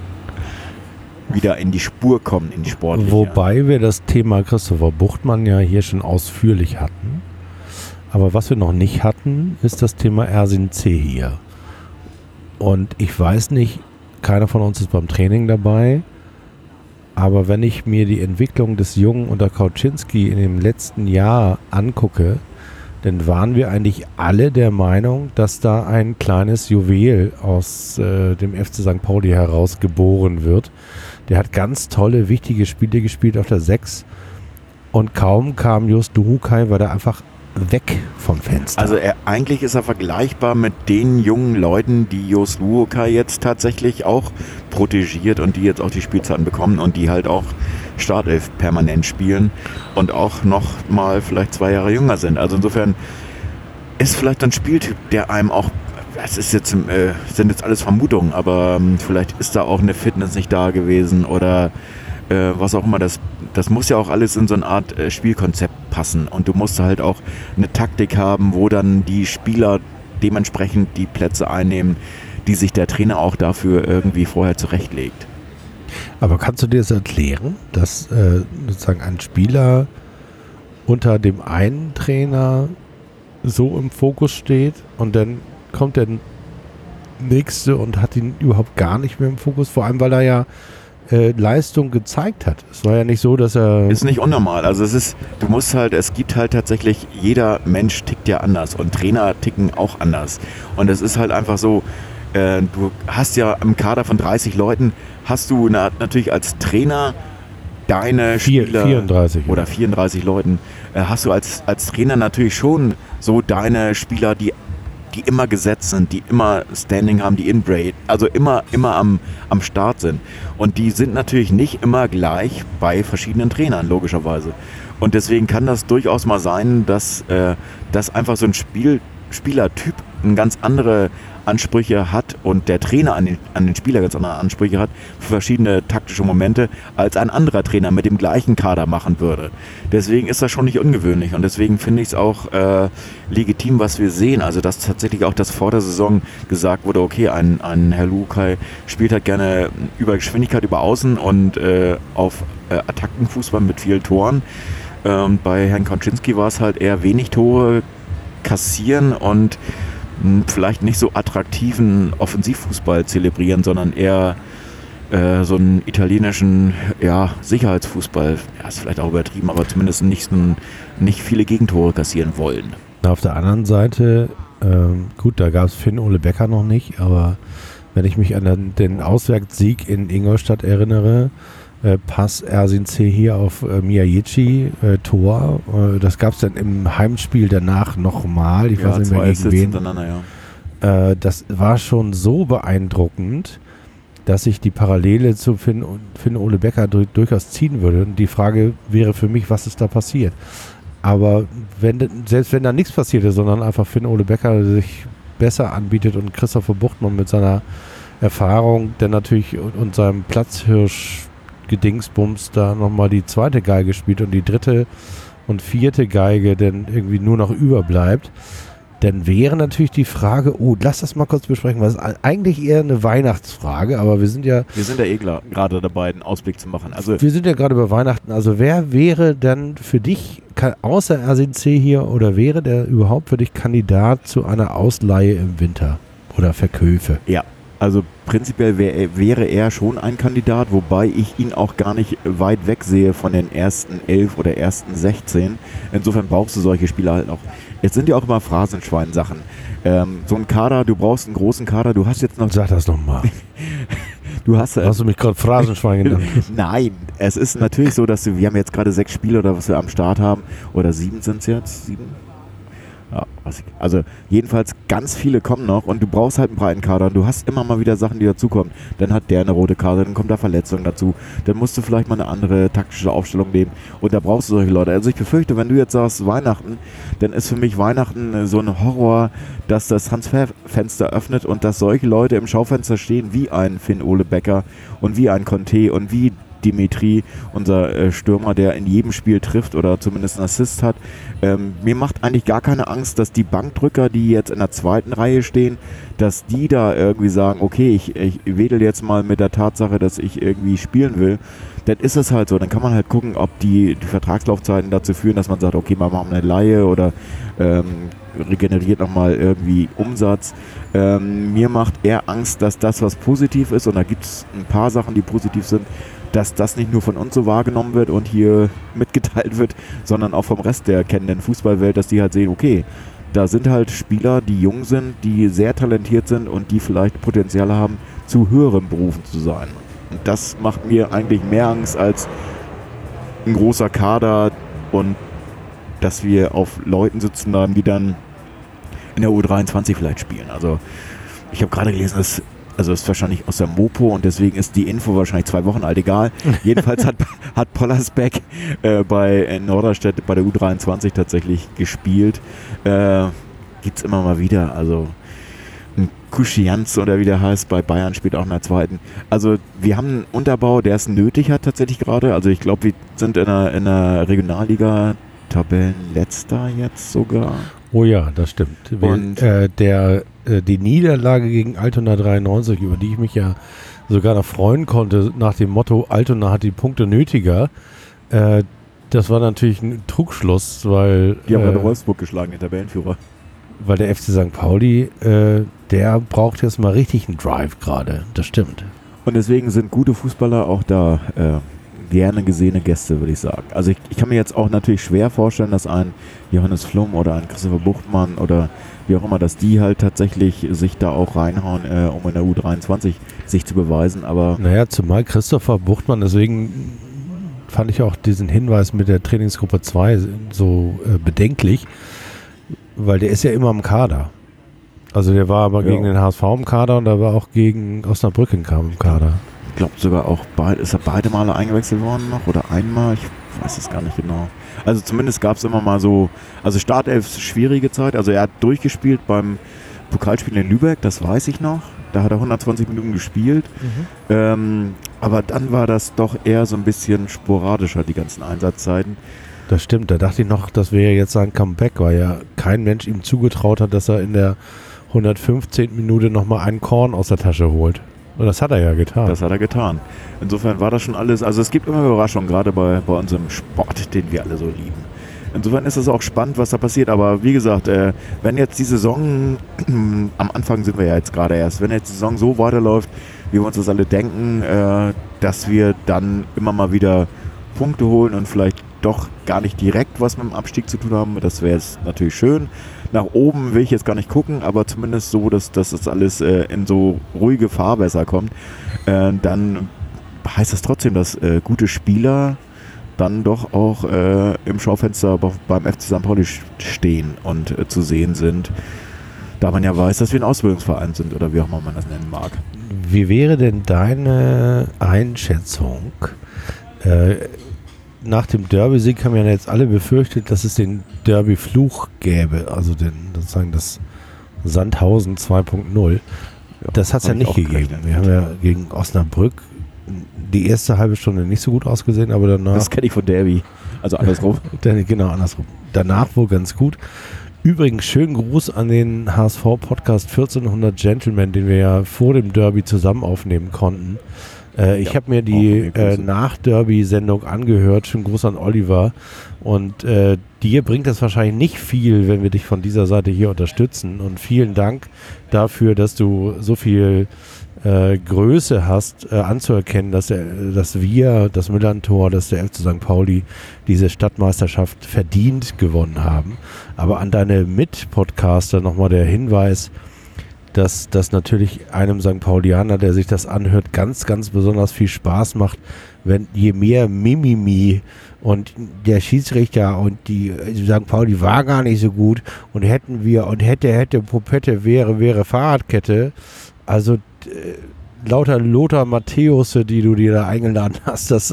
wieder in die Spur kommen, in die sportliche. Wobei wir das Thema Christopher Buchtmann ja hier schon ausführlich hatten. Aber was wir noch nicht hatten, ist das Thema Ersin hier. Und ich weiß nicht, keiner von uns ist beim Training dabei, aber wenn ich mir die Entwicklung des Jungen unter Kauczynski in dem letzten Jahr angucke, dann waren wir eigentlich alle der Meinung, dass da ein kleines Juwel aus dem FC St. Pauli heraus geboren wird. Der hat ganz tolle, wichtige Spiele gespielt auf der 6 und kaum kam Jos Luhukay, war der einfach weg vom Fenster. Also eigentlich ist er vergleichbar mit den jungen Leuten, die Jos Luhukay jetzt tatsächlich auch protegiert und die jetzt auch die Spielzeiten bekommen und die halt auch Startelf permanent spielen und auch noch mal vielleicht 2 Jahre jünger sind. Also insofern ist vielleicht ein Spieltyp, der einem auch, es ist jetzt, sind jetzt alles Vermutungen, aber vielleicht ist da auch eine Fitness nicht da gewesen oder was auch immer. Das muss ja auch alles in so eine Art Spielkonzept passen und du musst halt auch eine Taktik haben, wo dann die Spieler dementsprechend die Plätze einnehmen, die sich der Trainer auch dafür irgendwie vorher zurechtlegt. Aber kannst du dir das erklären, dass sozusagen ein Spieler unter dem einen Trainer so im Fokus steht und dann kommt der nächste und hat ihn überhaupt gar nicht mehr im Fokus? Vor allem, weil er ja Leistung gezeigt hat. Es war ja nicht so, dass er... Ist nicht unnormal. Also es gibt halt tatsächlich, jeder Mensch tickt ja anders und Trainer ticken auch anders. Und es ist halt einfach so, du hast ja im Kader von 30 Leuten, hast du natürlich als Trainer deine Spieler... 34. Oder 34 Leuten, hast du als Trainer natürlich schon so deine Spieler, die immer gesetzt sind, die immer Standing haben, die Inbraid, also immer am Start sind. Und die sind natürlich nicht immer gleich bei verschiedenen Trainern, logischerweise. Und deswegen kann das durchaus mal sein, dass einfach so ein Spielertyp eine ganz andere Ansprüche hat und der Trainer an den Spieler ganz andere Ansprüche hat für verschiedene taktische Momente, als ein anderer Trainer mit dem gleichen Kader machen würde. Deswegen ist das schon nicht ungewöhnlich und deswegen finde ich es auch legitim, was wir sehen. Also dass tatsächlich auch das vor der Saison gesagt wurde, okay, ein Herr Lukai spielt halt gerne über Geschwindigkeit, über Außen und auf Attackenfußball mit vielen Toren. Bei Herrn Konczynski war es halt eher wenig Tore kassieren und vielleicht nicht so attraktiven Offensivfußball zelebrieren, sondern eher so einen italienischen Sicherheitsfußball. Ja, ist vielleicht auch übertrieben, aber zumindest nicht viele Gegentore kassieren wollen. Auf der anderen Seite, gut, da gab es Finn-Ole Becker noch nicht, aber wenn ich mich an den Auswärtssieg in Ingolstadt erinnere, Pass Ersin C. hier auf Miyagichi, Tor. Das gab es dann im Heimspiel danach nochmal. Ich weiß nicht mehr gegen wen. Das war schon so beeindruckend, dass ich die Parallele zu Finn-Ole Becker durchaus ziehen würde. Und die Frage wäre für mich, was ist da passiert? Aber selbst wenn da nichts passierte, sondern einfach Finn-Ole Becker sich besser anbietet und Christopher Buchtmann mit seiner Erfahrung, der natürlich und seinem Platzhirsch Gedingsbums da nochmal die zweite Geige spielt und die dritte und vierte Geige dann irgendwie nur noch überbleibt, dann wäre natürlich die Frage, lass das mal kurz besprechen, weil es ist eigentlich eher eine Weihnachtsfrage, aber wir sind ja gerade dabei, einen Ausblick zu machen. Also wir sind ja gerade über Weihnachten, also wer wäre denn für dich, außer Ersin C. hier, oder wäre der überhaupt für dich Kandidat zu einer Ausleihe im Winter oder Verkäufe? Ja. Also prinzipiell wäre er schon ein Kandidat, wobei ich ihn auch gar nicht weit weg sehe von den ersten 11 oder ersten 16. Insofern brauchst du solche Spieler halt auch. Jetzt sind ja auch immer Phrasenschwein-Sachen. So ein Kader, du brauchst einen großen Kader, du hast jetzt noch... Sag das nochmal. Hast du mich gerade Phrasenschwein genannt? Nein, es ist natürlich so, dass wir haben jetzt gerade 6 Spiele oder was wir am Start haben. Oder 7 sind es jetzt? 7? Ja, also jedenfalls ganz viele kommen noch und du brauchst halt einen breiten Kader und du hast immer mal wieder Sachen, die dazukommen. Dann hat der eine rote Karte, dann kommt da Verletzung dazu, dann musst du vielleicht mal eine andere taktische Aufstellung nehmen und da brauchst du solche Leute. Also ich befürchte, wenn du jetzt sagst Weihnachten, dann ist für mich Weihnachten so ein Horror, dass das Transferfenster öffnet und dass solche Leute im Schaufenster stehen wie ein Finn-Ole Becker und wie ein Conte und wie Dimitri, unser Stürmer, der in jedem Spiel trifft oder zumindest einen Assist hat. Mir macht eigentlich gar keine Angst, dass die Bankdrücker, die jetzt in der zweiten Reihe stehen, dass die da irgendwie sagen, okay, ich wedel jetzt mal mit der Tatsache, dass ich irgendwie spielen will. Dann ist es halt so. Dann kann man halt gucken, ob die Vertragslaufzeiten dazu führen, dass man sagt, okay, wir machen eine Leihe oder regeneriert nochmal irgendwie Umsatz. Mir macht eher Angst, dass das, was positiv ist, und da gibt es ein paar Sachen, die positiv sind, dass das nicht nur von uns so wahrgenommen wird und hier mitgeteilt wird, sondern auch vom Rest der kennenden Fußballwelt, dass die halt sehen, okay, da sind halt Spieler, die jung sind, die sehr talentiert sind und die vielleicht Potenzial haben, zu höheren Berufen zu sein. Und das macht mir eigentlich mehr Angst als ein großer Kader und dass wir auf Leuten sitzen haben, die dann in der U23 vielleicht spielen. Also ich habe gerade gelesen, dass ist wahrscheinlich aus der Mopo und deswegen ist die Info wahrscheinlich 2 Wochen alt, egal. Jedenfalls hat Pollersbeck bei Norderstedt bei der U23 tatsächlich gespielt. Gibt's immer mal wieder, also ein Kuschianz oder wie der heißt, bei Bayern spielt auch in der zweiten. Also wir haben einen Unterbau, der es nötig hat tatsächlich gerade. Also ich glaube, wir sind in der Regionalliga Tabellenletzter jetzt sogar. Oh ja, das stimmt. Und die Niederlage gegen Altona 93, über die ich mich ja sogar noch freuen konnte, nach dem Motto, Altona hat die Punkte nötiger, das war natürlich ein Trugschluss, weil... Die haben gerade Wolfsburg geschlagen, den Tabellenführer. Weil der FC St. Pauli, der braucht jetzt mal richtig einen Drive gerade, das stimmt. Und deswegen sind gute Fußballer auch da gerne gesehene Gäste, würde ich sagen. Also ich kann mir jetzt auch natürlich schwer vorstellen, dass ein Johannes Flum oder ein Christopher Buchtmann oder wie auch immer, dass die halt tatsächlich sich da auch reinhauen, um in der U23 sich zu beweisen. Aber naja, zumal Christopher Buchtmann, deswegen fand ich auch diesen Hinweis mit der Trainingsgruppe 2 so bedenklich, weil der ist ja immer im Kader. Also der war aber gegen den HSV im Kader und da war auch gegen Osnabrück im Kader. Ich glaube sogar auch, ist er beide Male eingewechselt worden noch oder einmal? Ich weiß es gar nicht genau. Also zumindest gab es immer mal so, also Startelf ist schwierige Zeit. Also er hat durchgespielt beim Pokalspiel in Lübeck, das weiß ich noch. Da hat er 120 Minuten gespielt. Aber dann war das doch eher so ein bisschen sporadischer, die ganzen Einsatzzeiten. Das stimmt, da dachte ich noch, das wäre jetzt sein Comeback, weil ja kein Mensch ihm zugetraut hat, dass er in der 115. Minute nochmal einen Korn aus der Tasche holt. Und das hat er ja getan. Das hat er getan. Insofern war das schon alles, also es gibt immer Überraschungen, gerade bei unserem Sport, den wir alle so lieben. Insofern ist es auch spannend, was da passiert. Aber wie gesagt, wenn jetzt die Saison, am Anfang sind wir ja jetzt gerade erst, wenn jetzt die Saison so weiterläuft, wie wir uns das alle denken, dass wir dann immer mal wieder Punkte holen und vielleicht doch gar nicht direkt was mit dem Abstieg zu tun haben, das wäre jetzt natürlich schön. Nach oben will ich jetzt gar nicht gucken, aber zumindest so, dass das alles in so ruhige Fahrwässer kommt. Dann heißt das trotzdem, dass gute Spieler dann doch auch im Schaufenster beim FC St. Pauli stehen und zu sehen sind, da man ja weiß, dass wir ein Ausbildungsverein sind oder wie auch immer man das nennen mag. Wie wäre denn deine Einschätzung? Nach dem Derby-Sieg haben ja jetzt alle befürchtet, dass es den Derby-Fluch gäbe, also sozusagen das Sandhausen 2.0. Ja, das hat es ja nicht gegeben. Wir haben ja gegen Osnabrück die erste halbe Stunde nicht so gut ausgesehen, aber danach... Das kenne ich von Derby, also andersrum. Genau, andersrum. Danach wohl ganz gut. Übrigens, schönen Gruß an den HSV-Podcast 1400 Gentlemen, den wir ja vor dem Derby zusammen aufnehmen konnten. Ich habe mir die Nach-Derby-Sendung angehört. Schönen Gruß an Oliver. Und dir bringt es wahrscheinlich nicht viel, wenn wir dich von dieser Seite hier unterstützen. Und vielen Dank dafür, dass du so viel Größe hast, anzuerkennen, dass wir, das Millern-Tor, dass der FC St. Pauli diese Stadtmeisterschaft verdient gewonnen haben. Aber an deine Mit-Podcaster nochmal der Hinweis, dass das natürlich einem St. Paulianer, der sich das anhört, ganz, ganz besonders viel Spaß macht, wenn je mehr Mimimi und der Schiedsrichter und die St. Pauli war gar nicht so gut und hätten wir und hätte Popette wäre Fahrradkette, also lauter Lothar Matthäusse, die du dir da eingeladen hast, das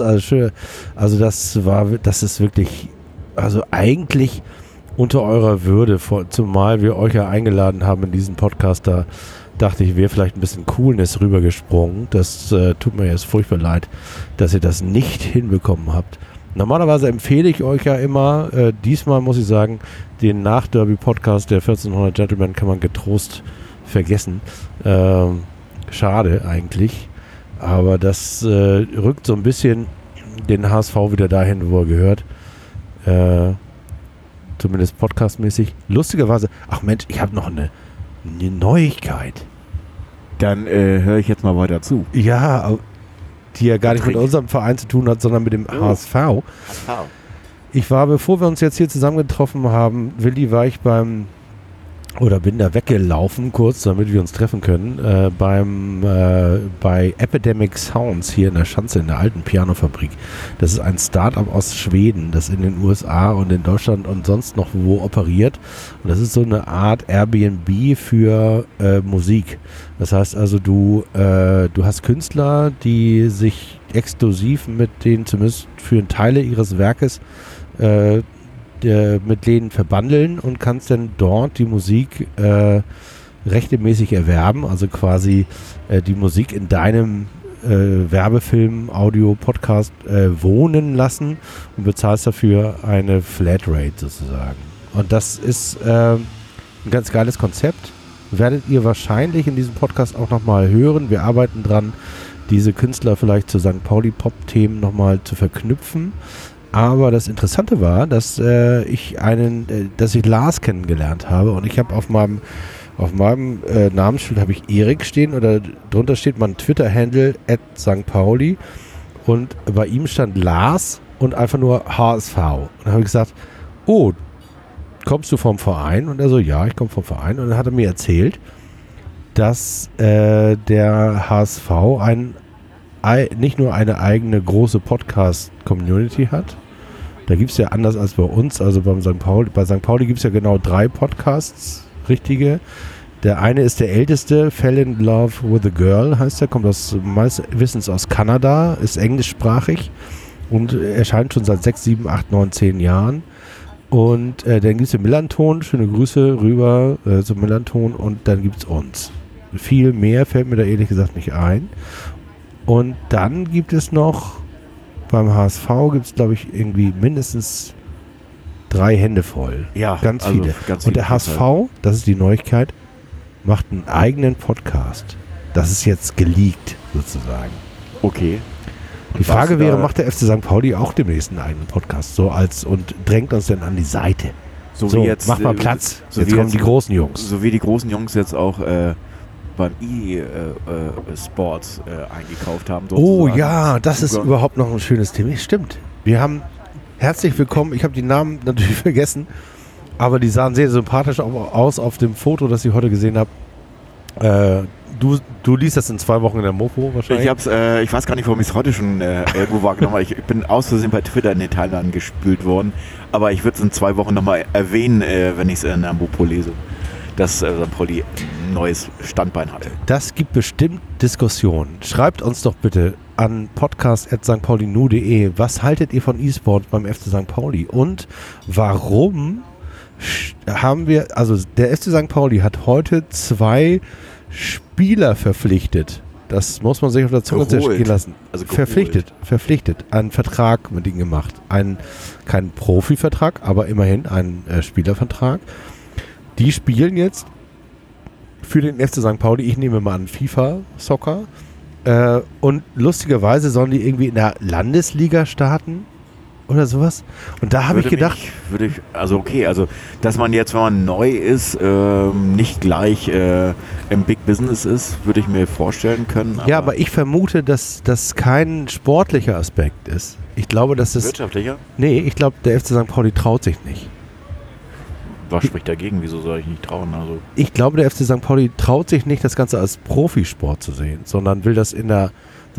ist wirklich, also eigentlich unter eurer Würde, zumal wir euch ja eingeladen haben in diesen Podcast, da dachte ich, wäre vielleicht ein bisschen Coolness rübergesprungen. Das tut mir jetzt furchtbar leid, dass ihr das nicht hinbekommen habt. Normalerweise empfehle ich euch ja immer, diesmal muss ich sagen, den Nach-Derby-Podcast der 1400 Gentlemen kann man getrost vergessen. Schade eigentlich, aber das rückt so ein bisschen den HSV wieder dahin, wo er gehört. Zumindest podcastmäßig. Lustigerweise, ach Mensch, ich habe noch eine Neuigkeit. Dann höre ich jetzt mal weiter zu. Ja, die ja gar nicht mit unserem Verein zu tun hat, sondern mit dem HSV. Ich war, bevor wir uns jetzt hier zusammengetroffen haben, Willi, war ich bin da weggelaufen kurz, damit wir uns treffen können, bei Epidemic Sounds hier in der Schanze, in der alten Pianofabrik. Das ist ein Start-up aus Schweden, das in den USA und in Deutschland und sonst noch wo operiert. Und das ist so eine Art Airbnb für Musik. Das heißt also, du hast Künstler, die sich exklusiv mit denen zumindest für Teile ihres Werkes mit denen verbandeln und kannst dann dort die Musik rechtemäßig erwerben, also quasi die Musik in deinem Werbefilm, Audio, Podcast wohnen lassen und bezahlst dafür eine Flatrate sozusagen. Und das ist ein ganz geiles Konzept. Werdet ihr wahrscheinlich in diesem Podcast auch nochmal hören. Wir arbeiten dran, diese Künstler vielleicht zu St. Pauli-Pop-Themen nochmal zu verknüpfen. Aber das Interessante war, dass ich Lars kennengelernt habe und ich habe auf Auf meinem Namensschild habe ich Erik stehen oder drunter steht mein Twitter-Handle @St. Pauli und bei ihm stand Lars und einfach nur HSV. Und dann habe ich gesagt, oh, kommst du vom Verein? Und er so, ja, ich komme vom Verein. Und dann hat er mir erzählt, dass der HSV nicht nur eine eigene große Podcast-Community hat. Da gibt es ja anders als bei uns, also bei St. Pauli gibt es ja genau 3 Podcasts, richtige. Der eine ist der älteste, Fell in Love with a Girl heißt der, kommt meines Wissens aus Kanada, ist englischsprachig und erscheint schon seit 6, 7, 8, 9, 10 Jahren. Und dann gibt es den Millanton, schöne Grüße rüber zum Millanton und dann gibt es uns. Viel mehr fällt mir da ehrlich gesagt nicht ein. Und dann gibt es noch, beim HSV gibt es glaube ich irgendwie mindestens 3 Hände voll. Ja, ganz also viele. ganz und der viele HSV, das ist die Neuigkeit, macht einen eigenen Podcast. Das ist jetzt geleakt sozusagen. Okay. Die Frage wäre, macht der FC St. Pauli auch demnächst einen eigenen Podcast und drängt uns denn an die Seite? So wie jetzt, mach mal Platz. So jetzt wie kommen die großen Jungs. So wie die großen Jungs jetzt auch beim E-Sports eingekauft haben. Oh ja, das ist überhaupt noch ein schönes Thema. Stimmt. Wir haben herzlich willkommen. Ich habe die Namen natürlich vergessen, aber die sahen sehr sympathisch aus auf dem Foto, das ich heute gesehen habe. Du liest das in 2 Wochen in der Mopo wahrscheinlich? Ich weiß gar nicht, warum ich es heute schon irgendwo wahrgenommen habe. Ich bin aus Versehen bei Twitter in den Teilnahmen gespült worden. Aber ich würde es in 2 Wochen nochmal erwähnen, wenn ich es in der Mopo lese, dass St. Pauli ein neues Standbein hatte. Das gibt bestimmt Diskussionen. Schreibt uns doch bitte an podcast@stpaulinu.de. Was haltet ihr von E-Sport beim FC St. Pauli? Und warum haben wir, also der FC St. Pauli hat heute 2 Spieler verpflichtet. Das muss man sich auf der Zunge zergehen lassen. Also verpflichtet. Einen Vertrag mit ihnen gemacht. Kein Profivertrag, aber immerhin ein Spielervertrag. Die spielen jetzt für den FC St. Pauli, ich nehme mal an, FIFA-Soccer. Und lustigerweise sollen die irgendwie in der Landesliga starten oder sowas. Und da habe ich gedacht... Also dass man jetzt, wenn man neu ist, nicht gleich im Big Business ist, würde ich mir vorstellen können. Aber ich vermute, dass das kein sportlicher Aspekt ist. Ich glaube, dass das... Wirtschaftlicher? Nee, ich glaube, der FC St. Pauli traut sich nicht. Was spricht dagegen? Wieso soll ich nicht trauen? Also ich glaube, der FC St. Pauli traut sich nicht, das Ganze als Profisport zu sehen, sondern will das in der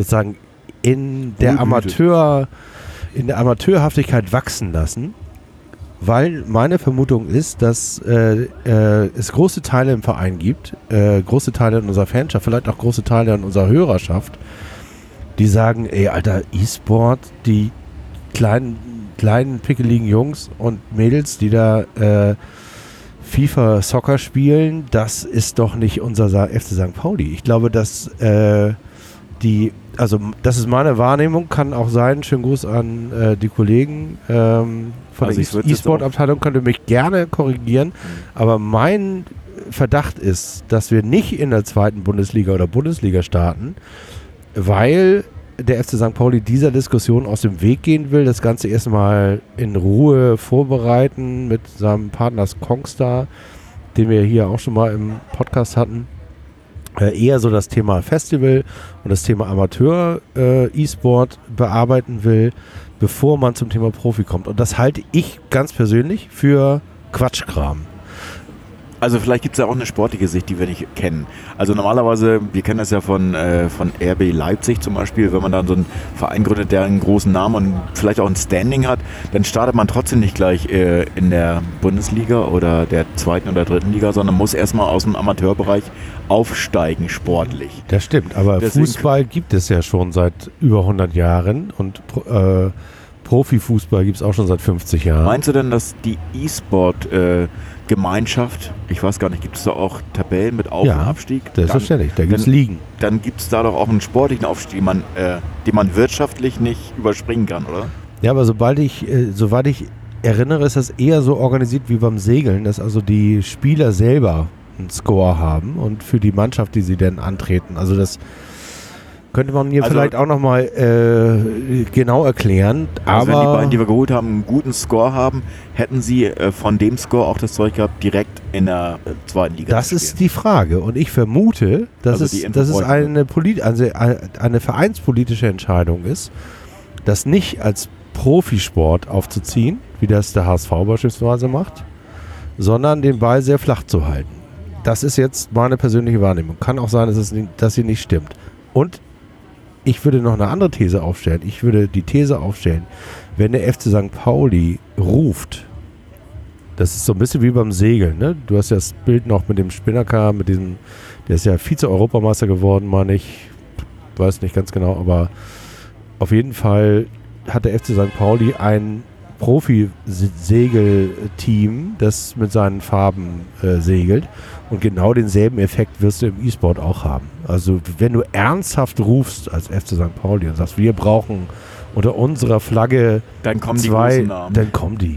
Amateurhaftigkeit wachsen lassen, weil meine Vermutung ist, dass es große Teile im Verein gibt, große Teile in unserer Fanschaft, vielleicht auch große Teile in unserer Hörerschaft, die sagen, ey, Alter, E-Sport, die kleinen pickeligen Jungs und Mädels, die da FIFA-Soccer spielen, das ist doch nicht unser FC St. Pauli. Ich glaube, dass das ist meine Wahrnehmung, kann auch sein, schönen Gruß an die Kollegen von der E-Sport-Abteilung, könnt ihr mich gerne korrigieren, aber mein Verdacht ist, dass wir nicht in der 2. Bundesliga oder Bundesliga starten, weil der FC St. Pauli dieser Diskussion aus dem Weg gehen will, das Ganze erstmal in Ruhe vorbereiten mit seinem Partner Kongstar, den wir hier auch schon mal im Podcast hatten. Eher so das Thema Festival und das Thema Amateur-E-Sport bearbeiten will, bevor man zum Thema Profi kommt. Und das halte ich ganz persönlich für Quatschkram. Also vielleicht gibt es ja auch eine sportliche Sicht, die wir nicht kennen. Also normalerweise, wir kennen das ja von RB Leipzig zum Beispiel, wenn man dann so einen Verein gründet, der einen großen Namen und vielleicht auch ein Standing hat, dann startet man trotzdem nicht gleich in der Bundesliga oder der 2. oder 3. Liga, sondern muss erstmal aus dem Amateurbereich aufsteigen sportlich. Das stimmt, aber deswegen, Fußball gibt es ja schon seit über 100 Jahren und Profifußball gibt es auch schon seit 50 Jahren. Meinst du denn, dass die E-Sport-Gemeinschaft, ich weiß gar nicht, gibt es da auch Tabellen mit Auf- und Abstieg? Selbstverständlich, da gibt es Ligen. Dann gibt es da doch auch einen sportlichen Aufstieg, den man wirtschaftlich nicht überspringen kann, oder? Ja, aber soweit ich erinnere, ist das eher so organisiert wie beim Segeln, dass also die Spieler selber einen Score haben und für die Mannschaft, die sie denn antreten. Also das Könnte man mir Also- vielleicht auch nochmal genau erklären. Also wenn die Aber beiden, die wir geholt haben, einen guten Score haben, hätten sie von dem Score auch das Zeug gehabt, direkt in der zweiten Liga das zu ist spielen. die Frage. Und ich vermute, dass Also die Info es bräuchten eine vereinspolitische Entscheidung ist, das nicht als Profisport aufzuziehen, wie das der HSV beispielsweise macht, sondern den Ball sehr flach zu halten. Das ist jetzt meine persönliche Wahrnehmung. Kann auch sein, dass sie nicht stimmt. Und ich würde noch eine andere These aufstellen. Ich würde die These aufstellen, wenn der FC St. Pauli ruft, das ist so ein bisschen wie beim Segeln, ne? Du hast ja das Bild noch mit dem Spinnaker, der ist ja Vize-Europameister geworden, meine ich. Weiß nicht ganz genau, aber auf jeden Fall hat der FC St. Pauli ein Profi-Segelteam, das mit seinen Farben segelt. Und genau denselben Effekt wirst du im E-Sport auch haben. Also wenn du ernsthaft rufst als FC St. Pauli und sagst, wir brauchen unter unserer Flagge Dann kommen die zwei, großen Namen. dann kommen die.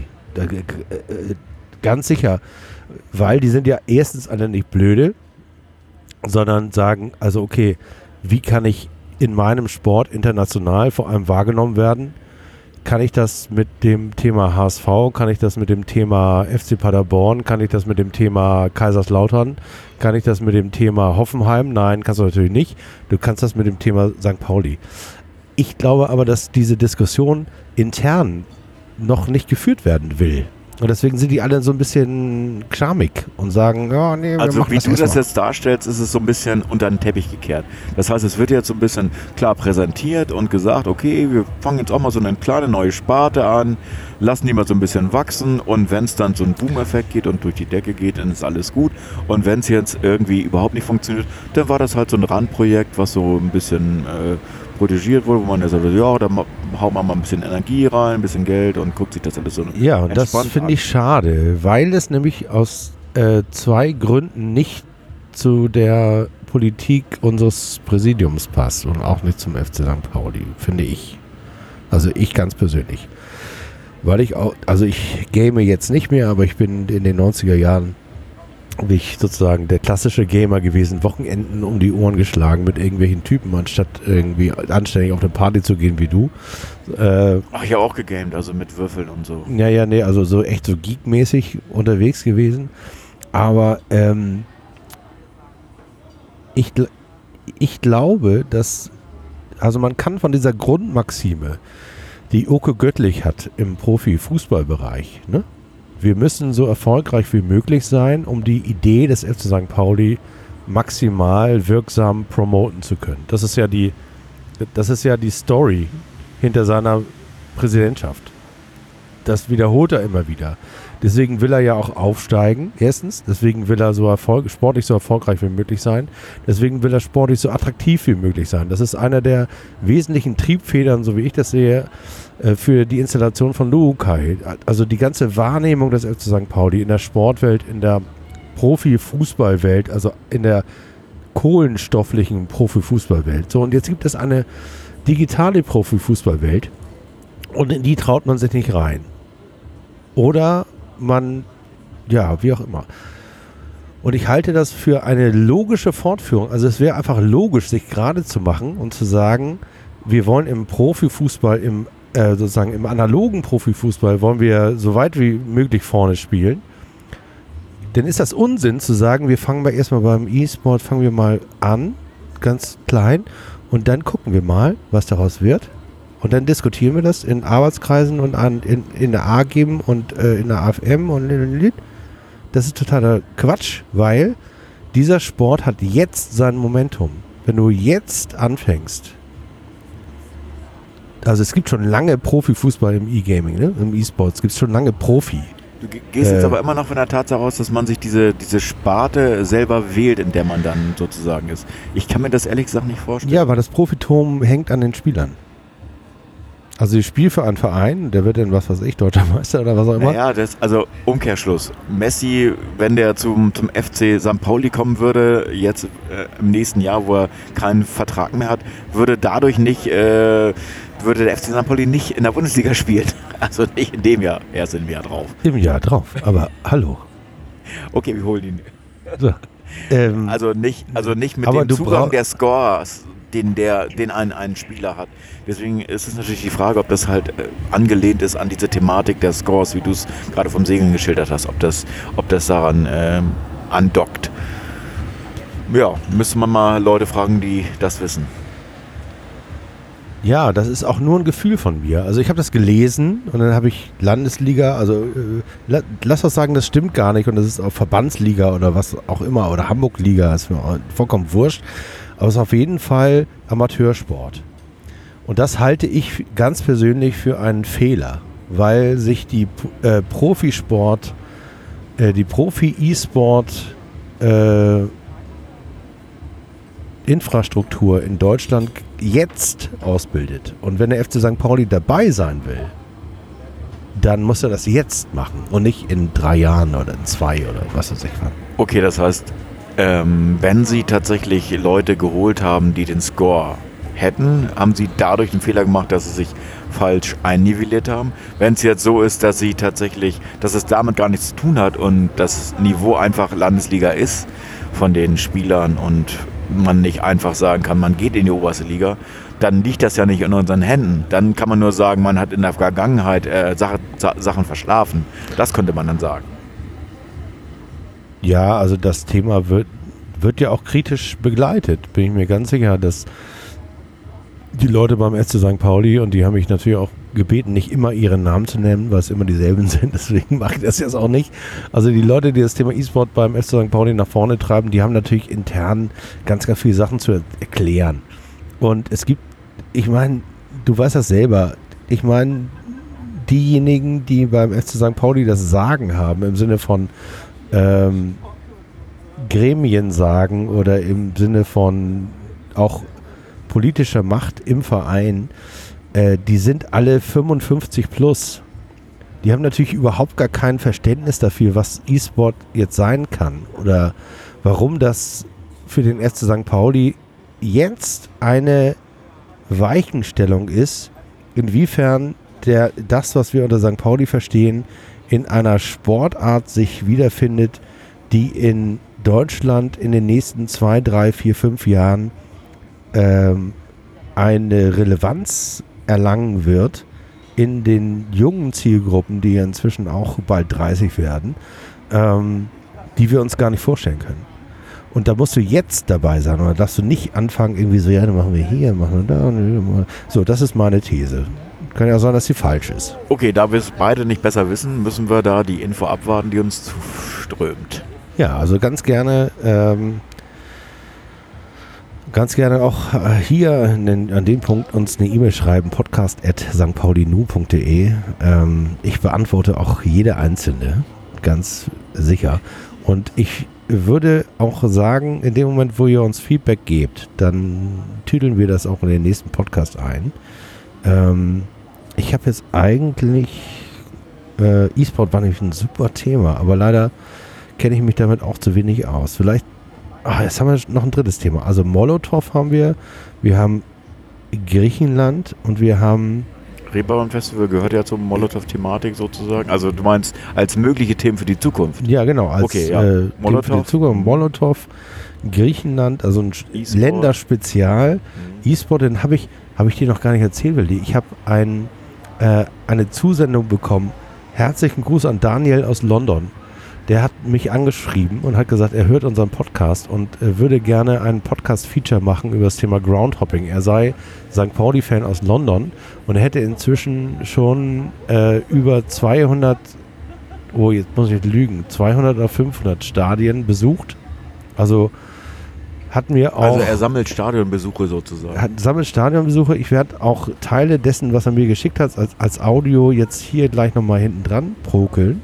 Ganz sicher. Weil die sind ja erstens alle nicht blöde, sondern sagen, also okay, wie kann ich in meinem Sport international vor allem wahrgenommen werden? Kann ich das mit dem Thema HSV, kann ich das mit dem Thema FC Paderborn, kann ich das mit dem Thema Kaiserslautern, kann ich das mit dem Thema Hoffenheim? Nein, kannst du natürlich nicht. Du kannst das mit dem Thema St. Pauli. Ich glaube aber, dass diese Diskussion intern noch nicht geführt werden will. Und deswegen sind die alle so ein bisschen schamig und sagen, ja, nee, wir Also machen wie das du das erstmal. jetzt darstellst, ist es so ein bisschen unter den Teppich gekehrt. Das heißt, es wird jetzt so ein bisschen klar präsentiert und gesagt, okay, wir fangen jetzt auch mal so eine kleine neue Sparte an, lassen die mal so ein bisschen wachsen und wenn es dann so einen Boom-Effekt geht und durch die Decke geht, dann ist alles gut. Und wenn es jetzt irgendwie überhaupt nicht funktioniert, dann war das halt so ein Randprojekt, was so ein bisschen protegiert wurde, wo man ja sagt, ja, da haut man mal ein bisschen Energie rein, ein bisschen Geld und guckt sich das alles so Ja, und das entspannt finde an. ich schade, weil es nämlich aus zwei Gründen nicht zu der Politik unseres Präsidiums passt und auch nicht zum FC St. Pauli, finde ich. Also ich ganz persönlich. Weil ich auch, also ich game jetzt nicht mehr, aber ich bin in den 90er Jahren bin ich sozusagen der klassische Gamer gewesen, Wochenenden um die Ohren geschlagen mit irgendwelchen Typen, anstatt irgendwie anständig auf eine Party zu gehen wie du. Ach, ich habe auch gegamed, also mit Würfeln und so. Ja, nee, also so echt so geekmäßig unterwegs gewesen. Aber ich glaube, dass, also man kann von dieser Grundmaxime, die Oke Göttlich hat im Profi-Fußballbereich, ne? Wir müssen so erfolgreich wie möglich sein, um die Idee des FC St. Pauli maximal wirksam promoten zu können. Das ist ja die Story hinter seiner Präsidentschaft. Das wiederholt er immer wieder. Deswegen will er ja auch aufsteigen, erstens. Deswegen will er sportlich so erfolgreich wie möglich sein. Deswegen will er sportlich so attraktiv wie möglich sein. Das ist einer der wesentlichen Triebfedern, so wie ich das sehe, für die Installation von Luukai. Also die ganze Wahrnehmung des FC St. Pauli in der Sportwelt, in der Profifußballwelt, also in der kohlenstofflichen Profifußballwelt. So, und jetzt gibt es eine digitale Profifußballwelt und in die traut man sich nicht rein. Oder man, ja, wie auch immer. Und ich halte das für eine logische Fortführung. Also es wäre einfach logisch, sich gerade zu machen und zu sagen, wir wollen im Profifußball, sozusagen im analogen Profifußball, wollen wir so weit wie möglich vorne spielen. Dann ist das Unsinn zu sagen, wir fangen erstmal beim E-Sport, fangen wir mal an, ganz klein, und dann gucken wir mal, was daraus wird. Und dann diskutieren wir das in Arbeitskreisen und in der AGM und in der AFM und das ist totaler Quatsch, weil dieser Sport hat jetzt sein Momentum. Wenn du jetzt anfängst, also es gibt schon lange Profifußball im E-Gaming, ne? Im E-Sports gibt es schon lange Profi. Du gehst jetzt aber immer noch von der Tatsache aus, dass man sich diese Sparte selber wählt, in der man dann sozusagen ist. Ich kann mir das ehrlich gesagt nicht vorstellen. Ja, weil das Profitum hängt an den Spielern. Also ich spiele für einen Verein, der wird dann, was weiß ich, Deutscher Meister oder was auch immer. Naja, also Umkehrschluss. Messi, wenn der zum FC St. Pauli kommen würde, jetzt im nächsten Jahr, wo er keinen Vertrag mehr hat, würde dadurch nicht, würde der FC St. Pauli nicht in der Bundesliga spielen. Also nicht in dem Jahr, erst im Jahr drauf. Im Jahr drauf, aber hallo. Okay, wir holen ihn. So. Also nicht mit aber dem du Zugang der Scores, den einen Spieler hat. Deswegen ist es natürlich die Frage, ob das halt angelehnt ist an diese Thematik der Scores, wie du es gerade vom Segeln geschildert hast, ob das daran andockt. Ja, müsste man mal Leute fragen, die das wissen. Ja, das ist auch nur ein Gefühl von mir. Also ich habe das gelesen und dann habe ich Landesliga, also lass uns sagen, das stimmt gar nicht und das ist auch Verbandsliga oder was auch immer oder Hamburg-Liga, ist mir vollkommen wurscht. Aber es ist auf jeden Fall Amateursport. Und das halte ich ganz persönlich für einen Fehler, weil sich die Profisport, die Profi-E-Sport Infrastruktur in Deutschland jetzt ausbildet. Und wenn der FC St. Pauli dabei sein will, dann muss er das jetzt machen und nicht in 3 Jahren oder in 2 oder was weiß ich was. Okay, das heißt, wenn Sie tatsächlich Leute geholt haben, die den Score hätten, haben Sie dadurch den Fehler gemacht, dass Sie sich falsch einnivelliert haben. Wenn es jetzt so ist, dass es damit gar nichts zu tun hat und das Niveau einfach Landesliga ist von den Spielern und man nicht einfach sagen kann, man geht in die oberste Liga, dann liegt das ja nicht in unseren Händen. Dann kann man nur sagen, man hat in der Vergangenheit Sachen verschlafen. Das könnte man dann sagen. Ja, also das Thema wird ja auch kritisch begleitet. Bin ich mir ganz sicher, dass die Leute beim FC St. Pauli, und die haben mich natürlich auch gebeten, nicht immer ihren Namen zu nennen, weil es immer dieselben sind, deswegen mache ich das jetzt auch nicht. Also die Leute, die das Thema E-Sport beim FC St. Pauli nach vorne treiben, die haben natürlich intern ganz, ganz viele Sachen zu erklären. Und es gibt, ich meine, du weißt das selber, ich meine, diejenigen, die beim FC St. Pauli das Sagen haben, im Sinne von Gremien sagen oder im Sinne von auch politischer Macht im Verein, die sind alle 55 plus. Die haben natürlich überhaupt gar kein Verständnis dafür, was E-Sport jetzt sein kann oder warum das für den FC St. Pauli jetzt eine Weichenstellung ist, inwiefern das, was wir unter St. Pauli verstehen, in einer Sportart sich wiederfindet, die in Deutschland in den nächsten 2, 3, 4, 5 Jahren eine Relevanz erlangen wird in den jungen Zielgruppen, die ja inzwischen auch bald 30 werden, die wir uns gar nicht vorstellen können. Und da musst du jetzt dabei sein, oder darfst du nicht anfangen, irgendwie so, ja, dann machen wir hier, machen wir da. So, das ist meine These. Kann ja sein, dass sie falsch ist. Okay, da wir es beide nicht besser wissen, müssen wir da die Info abwarten, die uns zuströmt. Ja, also ganz gerne auch hier an dem Punkt uns eine E-Mail schreiben, podcast@stpaulinu.de. Ich beantworte auch jede einzelne, ganz sicher. Und ich würde auch sagen, in dem Moment, wo ihr uns Feedback gebt, dann tüdeln wir das auch in den nächsten Podcast ein. Ich habe jetzt eigentlich, E-Sport war nämlich ein super Thema, aber leider kenne ich mich damit auch zu wenig aus. Vielleicht, jetzt haben wir noch ein drittes Thema. Also Molotow haben wir haben Griechenland und wir haben... Reeperbahn Festival gehört ja zur Molotow-Thematik sozusagen. Also du meinst als mögliche Themen für die Zukunft? Ja, genau. Als Themen für die Zukunft. Molotow, Griechenland, also ein Länderspezial. E-Sport, den habe ich dir noch gar nicht erzählt, Willi. Ich habe eine Zusendung bekommen. Herzlichen Gruß an Daniel aus London. Der hat mich angeschrieben und hat gesagt, er hört unseren Podcast und würde gerne einen Podcast-Feature machen über das Thema Groundhopping. Er sei St. Pauli-Fan aus London und er hätte inzwischen schon über 200, jetzt muss ich lügen, 200 oder 500 Stadien besucht. Also hatten wir auch... Also er sammelt Stadionbesuche sozusagen. Sammelt Stadionbesuche. Ich werde auch Teile dessen, was er mir geschickt hat, als Audio jetzt hier gleich nochmal hinten dran prokeln.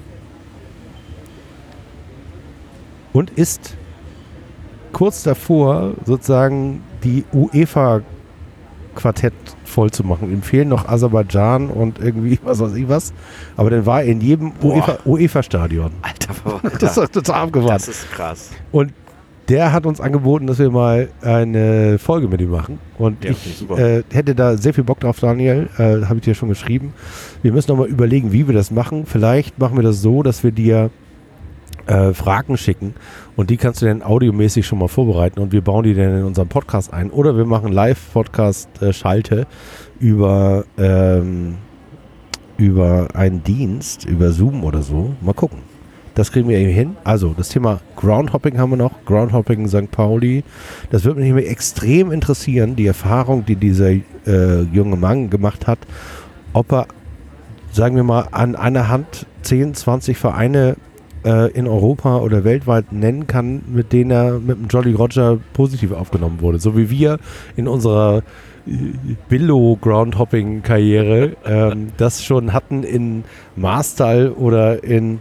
Und ist kurz davor, sozusagen die UEFA-Quartett voll zu machen. Ihm fehlen noch Aserbaidschan und irgendwie was weiß ich was. Aber dann war er in jedem UEFA-Stadion. Alter Verwalter. Das ist total abgefahren. Das ist krass. Und der hat uns angeboten, dass wir mal eine Folge mit ihm machen. Und ich hätte da sehr viel Bock drauf, Daniel. Habe ich dir schon geschrieben. Wir müssen noch mal überlegen, wie wir das machen. Vielleicht machen wir das so, dass wir dir Fragen schicken und die kannst du dann audiomäßig schon mal vorbereiten und wir bauen die dann in unseren Podcast ein oder wir machen Live-Podcast-Schalte über einen Dienst, über Zoom oder so. Mal gucken. Das kriegen wir eben hin. Also das Thema Groundhopping haben wir noch. Groundhopping St. Pauli. Das würde mich extrem interessieren, die Erfahrung, die dieser junge Mann gemacht hat, ob er, sagen wir mal, an einer Hand 10, 20 Vereine in Europa oder weltweit nennen kann, mit denen er mit dem Jolly Roger positiv aufgenommen wurde. So wie wir in unserer Billo-Groundhopping-Karriere das schon hatten in Marstal oder in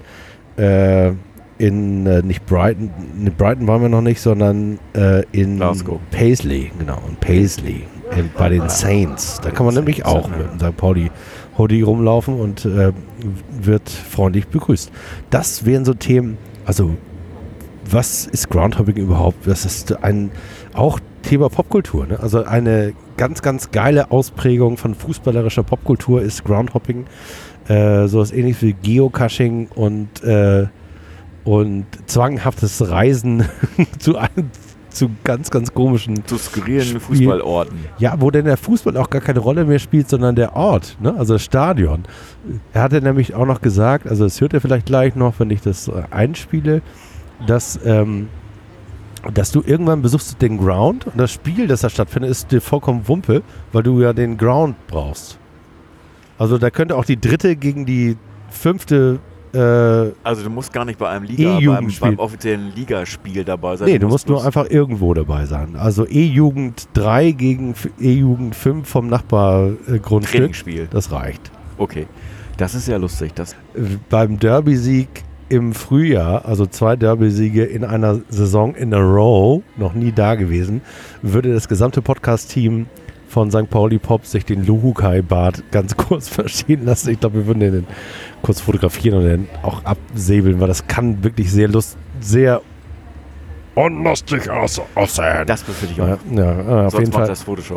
nicht Brighton, in Brighton waren wir noch nicht, sondern in Glasgow. Paisley, genau, in Paisley, bei den Saints. Da kann man nämlich auch mit dem St. Pauli Hoodie rumlaufen und wird freundlich begrüßt. Das wären so Themen, also was ist Groundhopping überhaupt? Das ist auch Thema Popkultur, ne? Also eine ganz, ganz geile Ausprägung von fußballerischer Popkultur ist Groundhopping. Sowas ähnliches wie Geocaching und zwanghaftes Reisen zu ganz, ganz komischen... Zu skurrilen Fußballorten. Ja, wo denn der Fußball auch gar keine Rolle mehr spielt, sondern der Ort, ne? Also das Stadion. Er hatte nämlich auch noch gesagt, also das hört ihr vielleicht gleich noch, wenn ich das einspiele, dass du irgendwann besuchst den Ground und das Spiel, das da stattfindet, ist dir vollkommen Wumpe, weil du ja den Ground brauchst. Also da könnte auch die dritte gegen die fünfte also du musst gar nicht bei einem beim offiziellen Ligaspiel dabei sein. Nee, du musst nur einfach irgendwo dabei sein. Also E-Jugend 3 gegen E-Jugend 5 vom Nachbargrundstück. Trainingsspiel. Das reicht. Okay, das ist ja lustig. Beim Derby-Sieg im Frühjahr, also 2 Derby-Siege in einer Saison in a row, noch nie da gewesen, würde das gesamte Podcast-Team von St. Pauli Pop sich den Luhukai-Bart ganz kurz verschieben lassen. Ich glaube, wir würden den kurz fotografieren und dann auch absäbeln, weil das kann wirklich sehr unlustig aussehen. Das befinde ich auch. Ja, auf jeden Fall. Das Photoshop.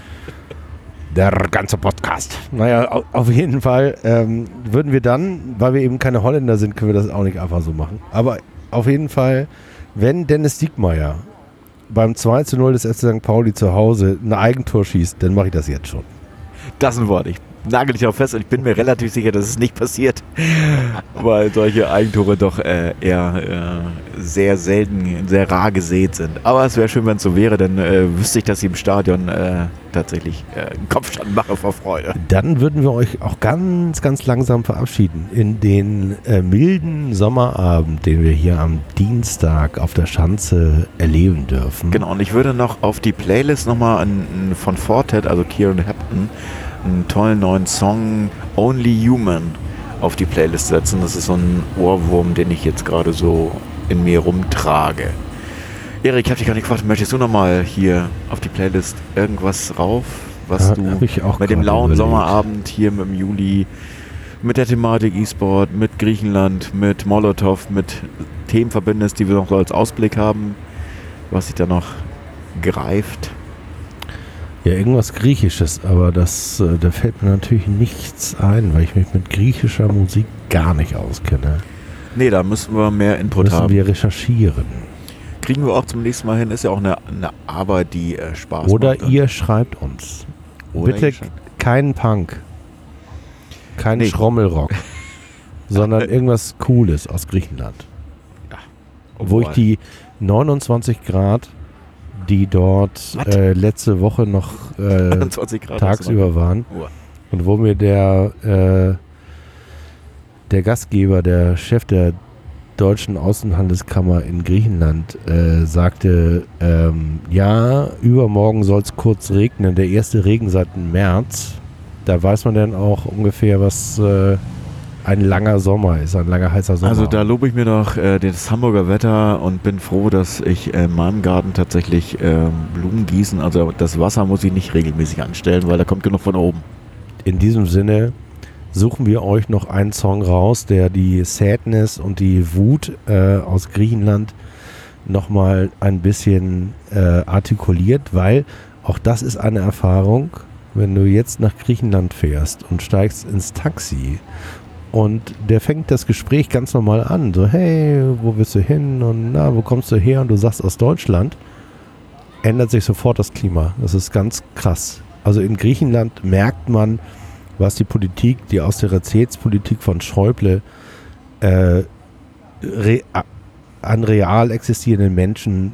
Der ganze Podcast. Naja, auf jeden Fall würden wir dann, weil wir eben keine Holländer sind, können wir das auch nicht einfach so machen. Aber auf jeden Fall, wenn Dennis Diekmeyer beim 2:0 des FC St. Pauli zu Hause ein Eigentor schießt, dann mache ich das jetzt schon. Das ist ein Wort. Ich nagel dich auch fest und ich bin mir relativ sicher, dass es nicht passiert, weil solche Eigentore doch eher sehr selten, sehr rar gesät sind. Aber es wäre schön, wenn es so wäre, dann wüsste ich, dass ich im Stadion tatsächlich einen Kopfstand mache vor Freude. Dann würden wir euch auch ganz, ganz langsam verabschieden in den milden Sommerabend, den wir hier am Dienstag auf der Schanze erleben dürfen. Genau, und ich würde noch auf die Playlist nochmal von Fortet, also Kieran Hepton, einen tollen neuen Song Only Human auf die Playlist setzen. Das ist so ein Ohrwurm, den ich jetzt gerade so in mir rumtrage. Erik, ich habe dich gar nicht gefragt, möchtest du nochmal hier auf die Playlist irgendwas rauf, was du mit dem lauen Sommerabend hier im Juli, mit der Thematik E-Sport, mit Griechenland, mit Molotow, mit Themen verbindest, die wir noch so als Ausblick haben, was sich da noch greift? Ja, irgendwas Griechisches, aber da fällt mir natürlich nichts ein, weil ich mich mit griechischer Musik gar nicht auskenne. Nee, da müssen wir mehr Input haben. Müssen wir recherchieren. Kriegen wir auch zum nächsten Mal hin, ist ja auch eine Arbeit, die Spaß macht. Oder ihr schreibt uns. Bitte keinen Punk, keinen Schrommelrock, sondern irgendwas Cooles aus Griechenland. Ja, wo ich die 29 Grad, die dort letzte Woche noch tagsüber waren. Und wo mir der Gastgeber, der Chef der Deutschen Außenhandelskammer in Griechenland sagte, ja, übermorgen soll es kurz regnen, der erste Regen seit März. Da weiß man dann auch ungefähr, was ein langer Sommer ist, ein langer heißer Sommer. Also da lobe ich mir doch das Hamburger Wetter und bin froh, dass ich in meinem Garten tatsächlich Blumen gießen, also das Wasser muss ich nicht regelmäßig anstellen, weil da kommt genug von oben. In diesem Sinne suchen wir euch noch einen Song raus, der die Sadness und die Wut aus Griechenland nochmal ein bisschen artikuliert, weil auch das ist eine Erfahrung, wenn du jetzt nach Griechenland fährst und steigst ins Taxi Und der fängt das Gespräch ganz normal an. So, hey, wo willst du hin? Und na, wo kommst du her? Und du sagst aus Deutschland. Ändert sich sofort das Klima. Das ist ganz krass. Also in Griechenland merkt man, was die Politik, die Austeritätspolitik von Schäuble an real existierenden Menschen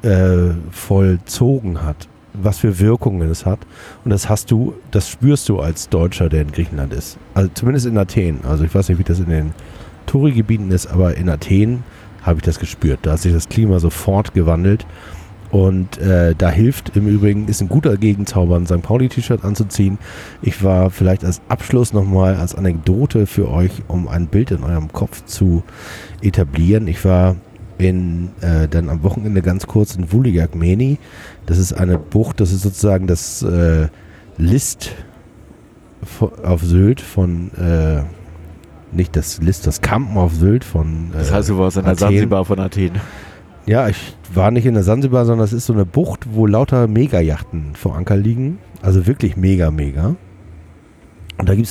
vollzogen hat. Was für Wirkungen es hat. Und das spürst du als Deutscher, der in Griechenland ist. Also zumindest in Athen. Also ich weiß nicht, wie das in den Touri-Gebieten ist, aber in Athen habe ich das gespürt. Da hat sich das Klima sofort gewandelt. Und da hilft im Übrigen, ist ein guter Gegenzauber, ein St. Pauli-T-Shirt anzuziehen. Ich war vielleicht als Abschluss nochmal, als Anekdote für euch, um ein Bild in eurem Kopf zu etablieren. Ich war dann am Wochenende ganz kurz in Vuliak-Meni. Das ist eine Bucht, das ist sozusagen das List auf Sylt von, nicht das List, das Kampen auf Sylt von Das heißt, du warst in der Sansibar von Athen. Ja, ich war nicht in der Sansibar, sondern es ist so eine Bucht, wo lauter Megayachten vor Anker liegen. Also wirklich mega. Und da gibt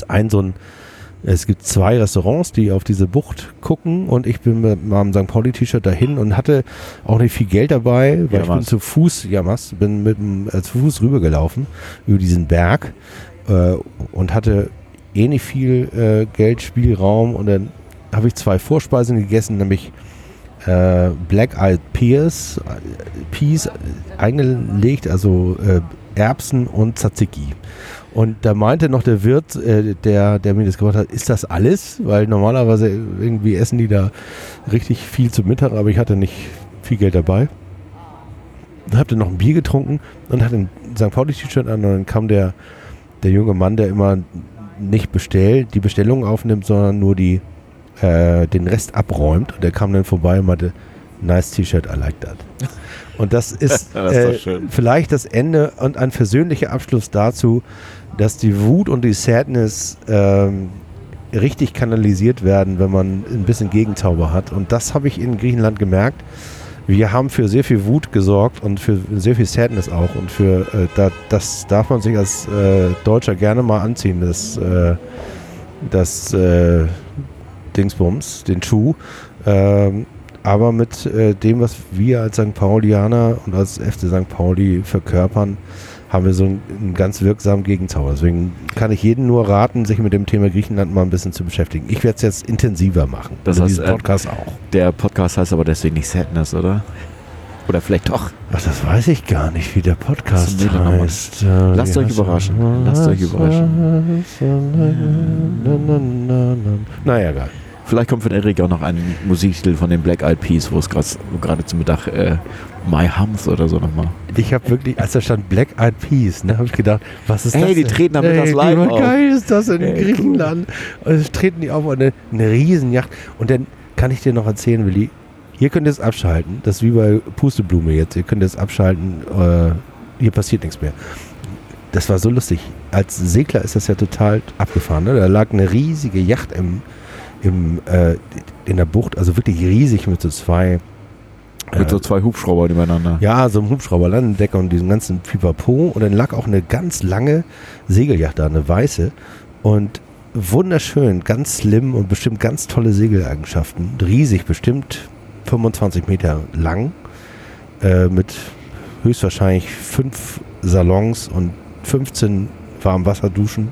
es gibt 2 Restaurants, die auf diese Bucht gucken, und ich bin mit meinem St. Pauli-T-Shirt dahin und hatte auch nicht viel Geld dabei, weil ich bin zu Fuß, zu Fuß rübergelaufen über diesen Berg und hatte nicht viel Geldspielraum, und dann habe ich 2 Vorspeisen gegessen, nämlich Black Eyed Peas eingelegt, also Erbsen und Tzatziki. Und da meinte noch der Wirt, der mir das gemacht hat, ist das alles? Weil normalerweise irgendwie essen die da richtig viel zum Mittag, aber ich hatte nicht viel Geld dabei. Dann hab dann noch ein Bier getrunken und hatte ein St. Pauli-T-Shirt an, und dann kam der junge Mann, der immer nicht die Bestellung aufnimmt, sondern nur den Rest abräumt. Und der kam dann vorbei und meinte, nice T-Shirt, I like that. Und das ist, vielleicht das Ende und ein versöhnlicher Abschluss dazu, dass die Wut und die Sadness richtig kanalisiert werden, wenn man ein bisschen Gegenzauber hat. Und das habe ich in Griechenland gemerkt. Wir haben für sehr viel Wut gesorgt und für sehr viel Sadness auch. Und das darf man sich als Deutscher gerne mal anziehen, das Dingsbums, den Schuh. Aber mit dem, was wir als St. Paulianer und als FC St. Pauli verkörpern, haben wir so einen ganz wirksamen Gegenzauber. Deswegen kann ich jedem nur raten, sich mit dem Thema Griechenland mal ein bisschen zu beschäftigen. Ich werde es jetzt intensiver machen. Das heißt, diesen Podcast auch. Der Podcast heißt aber deswegen nicht Sadness, oder? Oder vielleicht doch. Ach, das weiß ich gar nicht, wie der Podcast heißt. Lasst euch überraschen. Naja, egal. Vielleicht kommt von Erik auch noch ein Musiktitel von den Black Eyed Peas, wo es gerade zum Mittag My Hums oder so nochmal. Ich habe wirklich, als da stand Black Eyed Peas, habe ich gedacht, was ist das? Hey, die treten damit das live auf. Wie geil ist das in Griechenland? Cool. Und treten die auf eine Riesenjacht. Und dann kann ich dir noch erzählen, Willi, hier könnt ihr es abschalten. Das ist wie bei Pusteblume jetzt. Ihr könnt es abschalten. Hier passiert nichts mehr. Das war so lustig. Als Segler ist das ja total abgefahren. Ne? Da lag eine riesige Yacht in der Bucht, also wirklich riesig mit so 2 Hubschraubern übereinander. Ja, so ein Hubschrauber, Landendecker und diesen ganzen Pipapo. Und dann lag auch eine ganz lange Segelyacht da, eine weiße. Und wunderschön, ganz slim und bestimmt ganz tolle Segeleigenschaften. Riesig, bestimmt 25 Meter lang. Mit höchstwahrscheinlich 5 Salons und 15 Warmwasserduschen.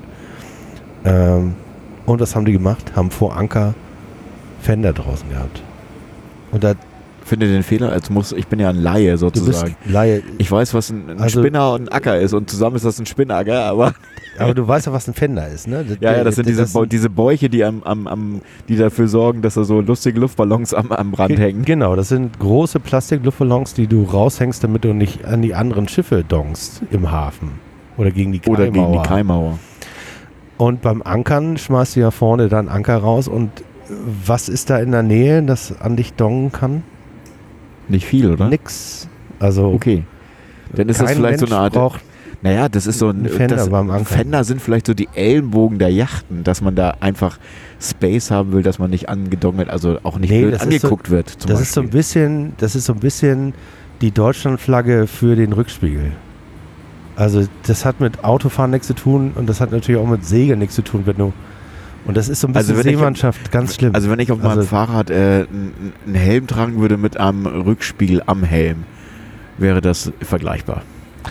Und was haben die gemacht? Haben vor Anker Fender draußen gehabt. Und da finde den Fehler, ich bin ja ein Laie sozusagen. Du bist Laie. Ich weiß, was ein Spinner und ein Acker ist, und zusammen ist das ein Spinnacker, aber du weißt ja, was ein Fender ist, ne? Das sind diese Bäuche, die die dafür sorgen, dass da so lustige Luftballons am Rand hängen. Genau, das sind große Plastikluftballons, die du raushängst, damit du nicht an die anderen Schiffe donkst im Hafen. Oder gegen die Kaimauer. Und beim Ankern schmeißt du ja vorne dann Anker raus. Und was ist da in der Nähe, das an dich dongen kann? Nicht viel, oder? Nix. Also okay. Dann ist das vielleicht so eine Art. Naja, das ist so ein Fender beim Ankern. Fender sind vielleicht so die Ellenbogen der Yachten, dass man da einfach Space haben will, dass man nicht angedongelt, also auch nicht blöd angeguckt wird. Das ist so ein bisschen die Deutschlandflagge für den Rückspiegel. Also das hat mit Autofahren nichts zu tun, und das hat natürlich auch mit Segeln nichts zu tun, wenn du Und das ist so ein bisschen Seemannschaft, ganz schlimm. Also wenn ich auf meinem Fahrrad einen Helm tragen würde mit einem Rückspiegel am Helm, wäre das vergleichbar.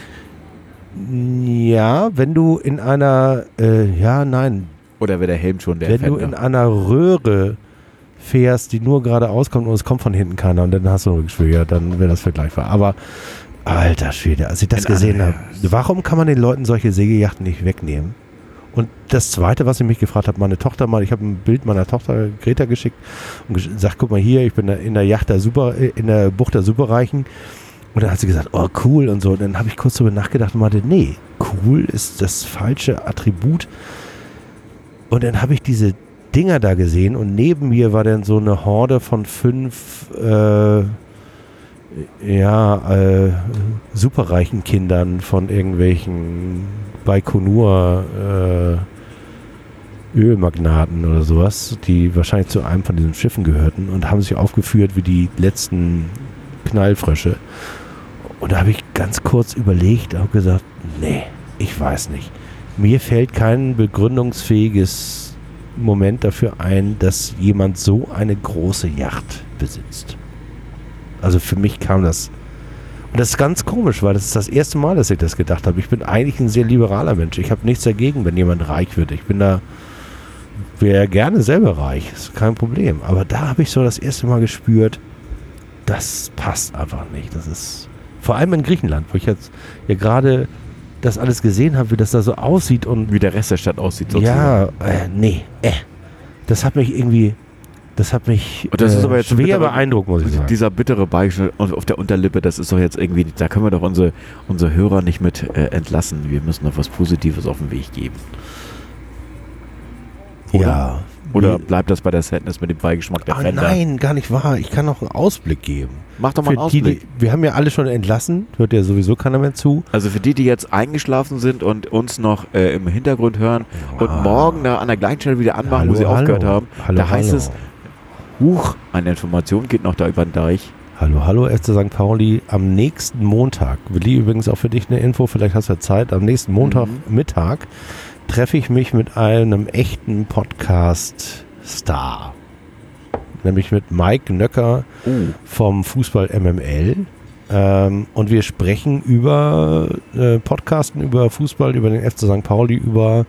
Ja, wenn du in einer, Oder wäre der Helm schon der Wenn Fender? du in einer Röhre fährst, die nur geradeaus kommt und es kommt von hinten keiner und dann hast du einen Rückspiegel, dann wäre das vergleichbar. Aber alter Schwede, als ich das gesehen habe, warum kann man den Leuten solche Segelyachten nicht wegnehmen? Und das Zweite, was ich mich gefragt habe, meine Tochter mal, ich habe ein Bild meiner Tochter Greta geschickt und gesagt, guck mal hier, ich bin in der Yacht in der Bucht der Superreichen. Und dann hat sie gesagt, oh cool und so. Und dann habe ich kurz darüber nachgedacht und meinte, nee, cool ist das falsche Attribut. Und dann habe ich diese Dinger da gesehen und neben mir war dann so eine Horde von 5 superreichen Kindern von irgendwelchen Baikonur Ölmagnaten oder sowas, die wahrscheinlich zu einem von diesen Schiffen gehörten und haben sich aufgeführt wie die letzten Knallfrösche. Und da habe ich ganz kurz überlegt und gesagt, nee, ich weiß nicht. Mir fällt kein begründungsfähiges Moment dafür ein, dass jemand so eine große Yacht besitzt. Also für mich kam das. Und das ist ganz komisch, weil das ist das erste Mal, dass ich das gedacht habe. Ich bin eigentlich ein sehr liberaler Mensch. Ich habe nichts dagegen, wenn jemand reich wird. Wäre gerne selber reich. Das ist kein Problem. Aber da habe ich so das erste Mal gespürt, das passt einfach nicht. Das ist vor allem in Griechenland, wo ich jetzt ja gerade das alles gesehen habe, wie das da so aussieht und wie der Rest der Stadt aussieht. Sozusagen. Ja, das hat mich irgendwie, und das ist aber jetzt schwer beeindruckt, muss ich sagen. Dieser bittere Beigeschmack auf der Unterlippe, das ist doch jetzt irgendwie, da können wir doch unsere Hörer nicht mit entlassen. Wir müssen doch was Positives auf den Weg geben. Oder? Ja. Oder bleibt das bei der Sadness mit dem Beigeschmack der Fender? Nein, gar nicht wahr. Ich kann noch einen Ausblick geben. Mach doch mal einen Ausblick. Wir haben ja alle schon entlassen. Hört ja sowieso keiner mehr zu. Also für die jetzt eingeschlafen sind und uns noch im Hintergrund hören und morgen da an der gleichen Stelle wieder anmachen, wo sie aufgehört haben, da heißt es, eine Information geht noch da über den Deich. Hallo, FC St. Pauli, am nächsten Montag, Willi, übrigens auch für dich eine Info, vielleicht hast du ja Zeit, am nächsten Montagmittag treffe ich mich mit einem echten Podcast-Star. Nämlich mit Mike Nöcker vom Fußball MML. Und wir sprechen über Podcasten, über Fußball, über den FC St. Pauli, über,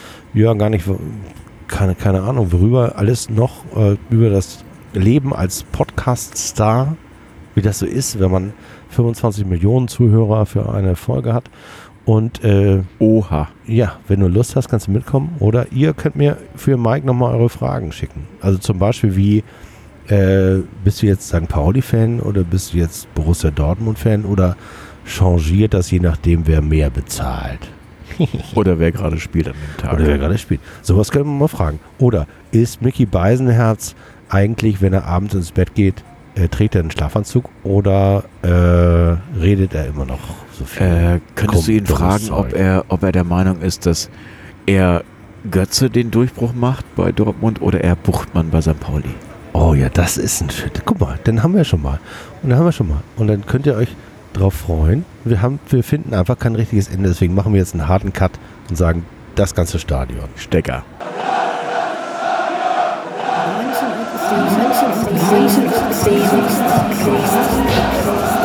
keine Ahnung, worüber alles noch, über das Leben als Podcast-Star, wie das so ist, wenn man 25 Millionen Zuhörer für eine Folge hat. Und ja, wenn du Lust hast, kannst du mitkommen. Oder ihr könnt mir für Mike nochmal eure Fragen schicken. Also zum Beispiel wie, bist du jetzt St. Pauli-Fan oder bist du jetzt Borussia Dortmund-Fan oder changiert das je nachdem, wer mehr bezahlt? Oder wer gerade spielt an dem Tag. Oder wer gerade spielt. Sowas können wir mal fragen. Oder ist Micky Beisenherz eigentlich, wenn er abends ins Bett geht, trägt er einen Schlafanzug oder redet er immer noch so viel? Könntest du ihn fragen, ob er der Meinung ist, dass er Götze den Durchbruch macht bei Dortmund oder er Buchtmann bei St. Pauli? Oh ja, das ist ein Shit. Guck mal, den haben wir schon mal. Und dann könnt ihr euch drauf freuen. Wir finden einfach kein richtiges Ende, deswegen machen wir jetzt einen harten Cut und sagen, das ganze Stadion. Stecker. Menschen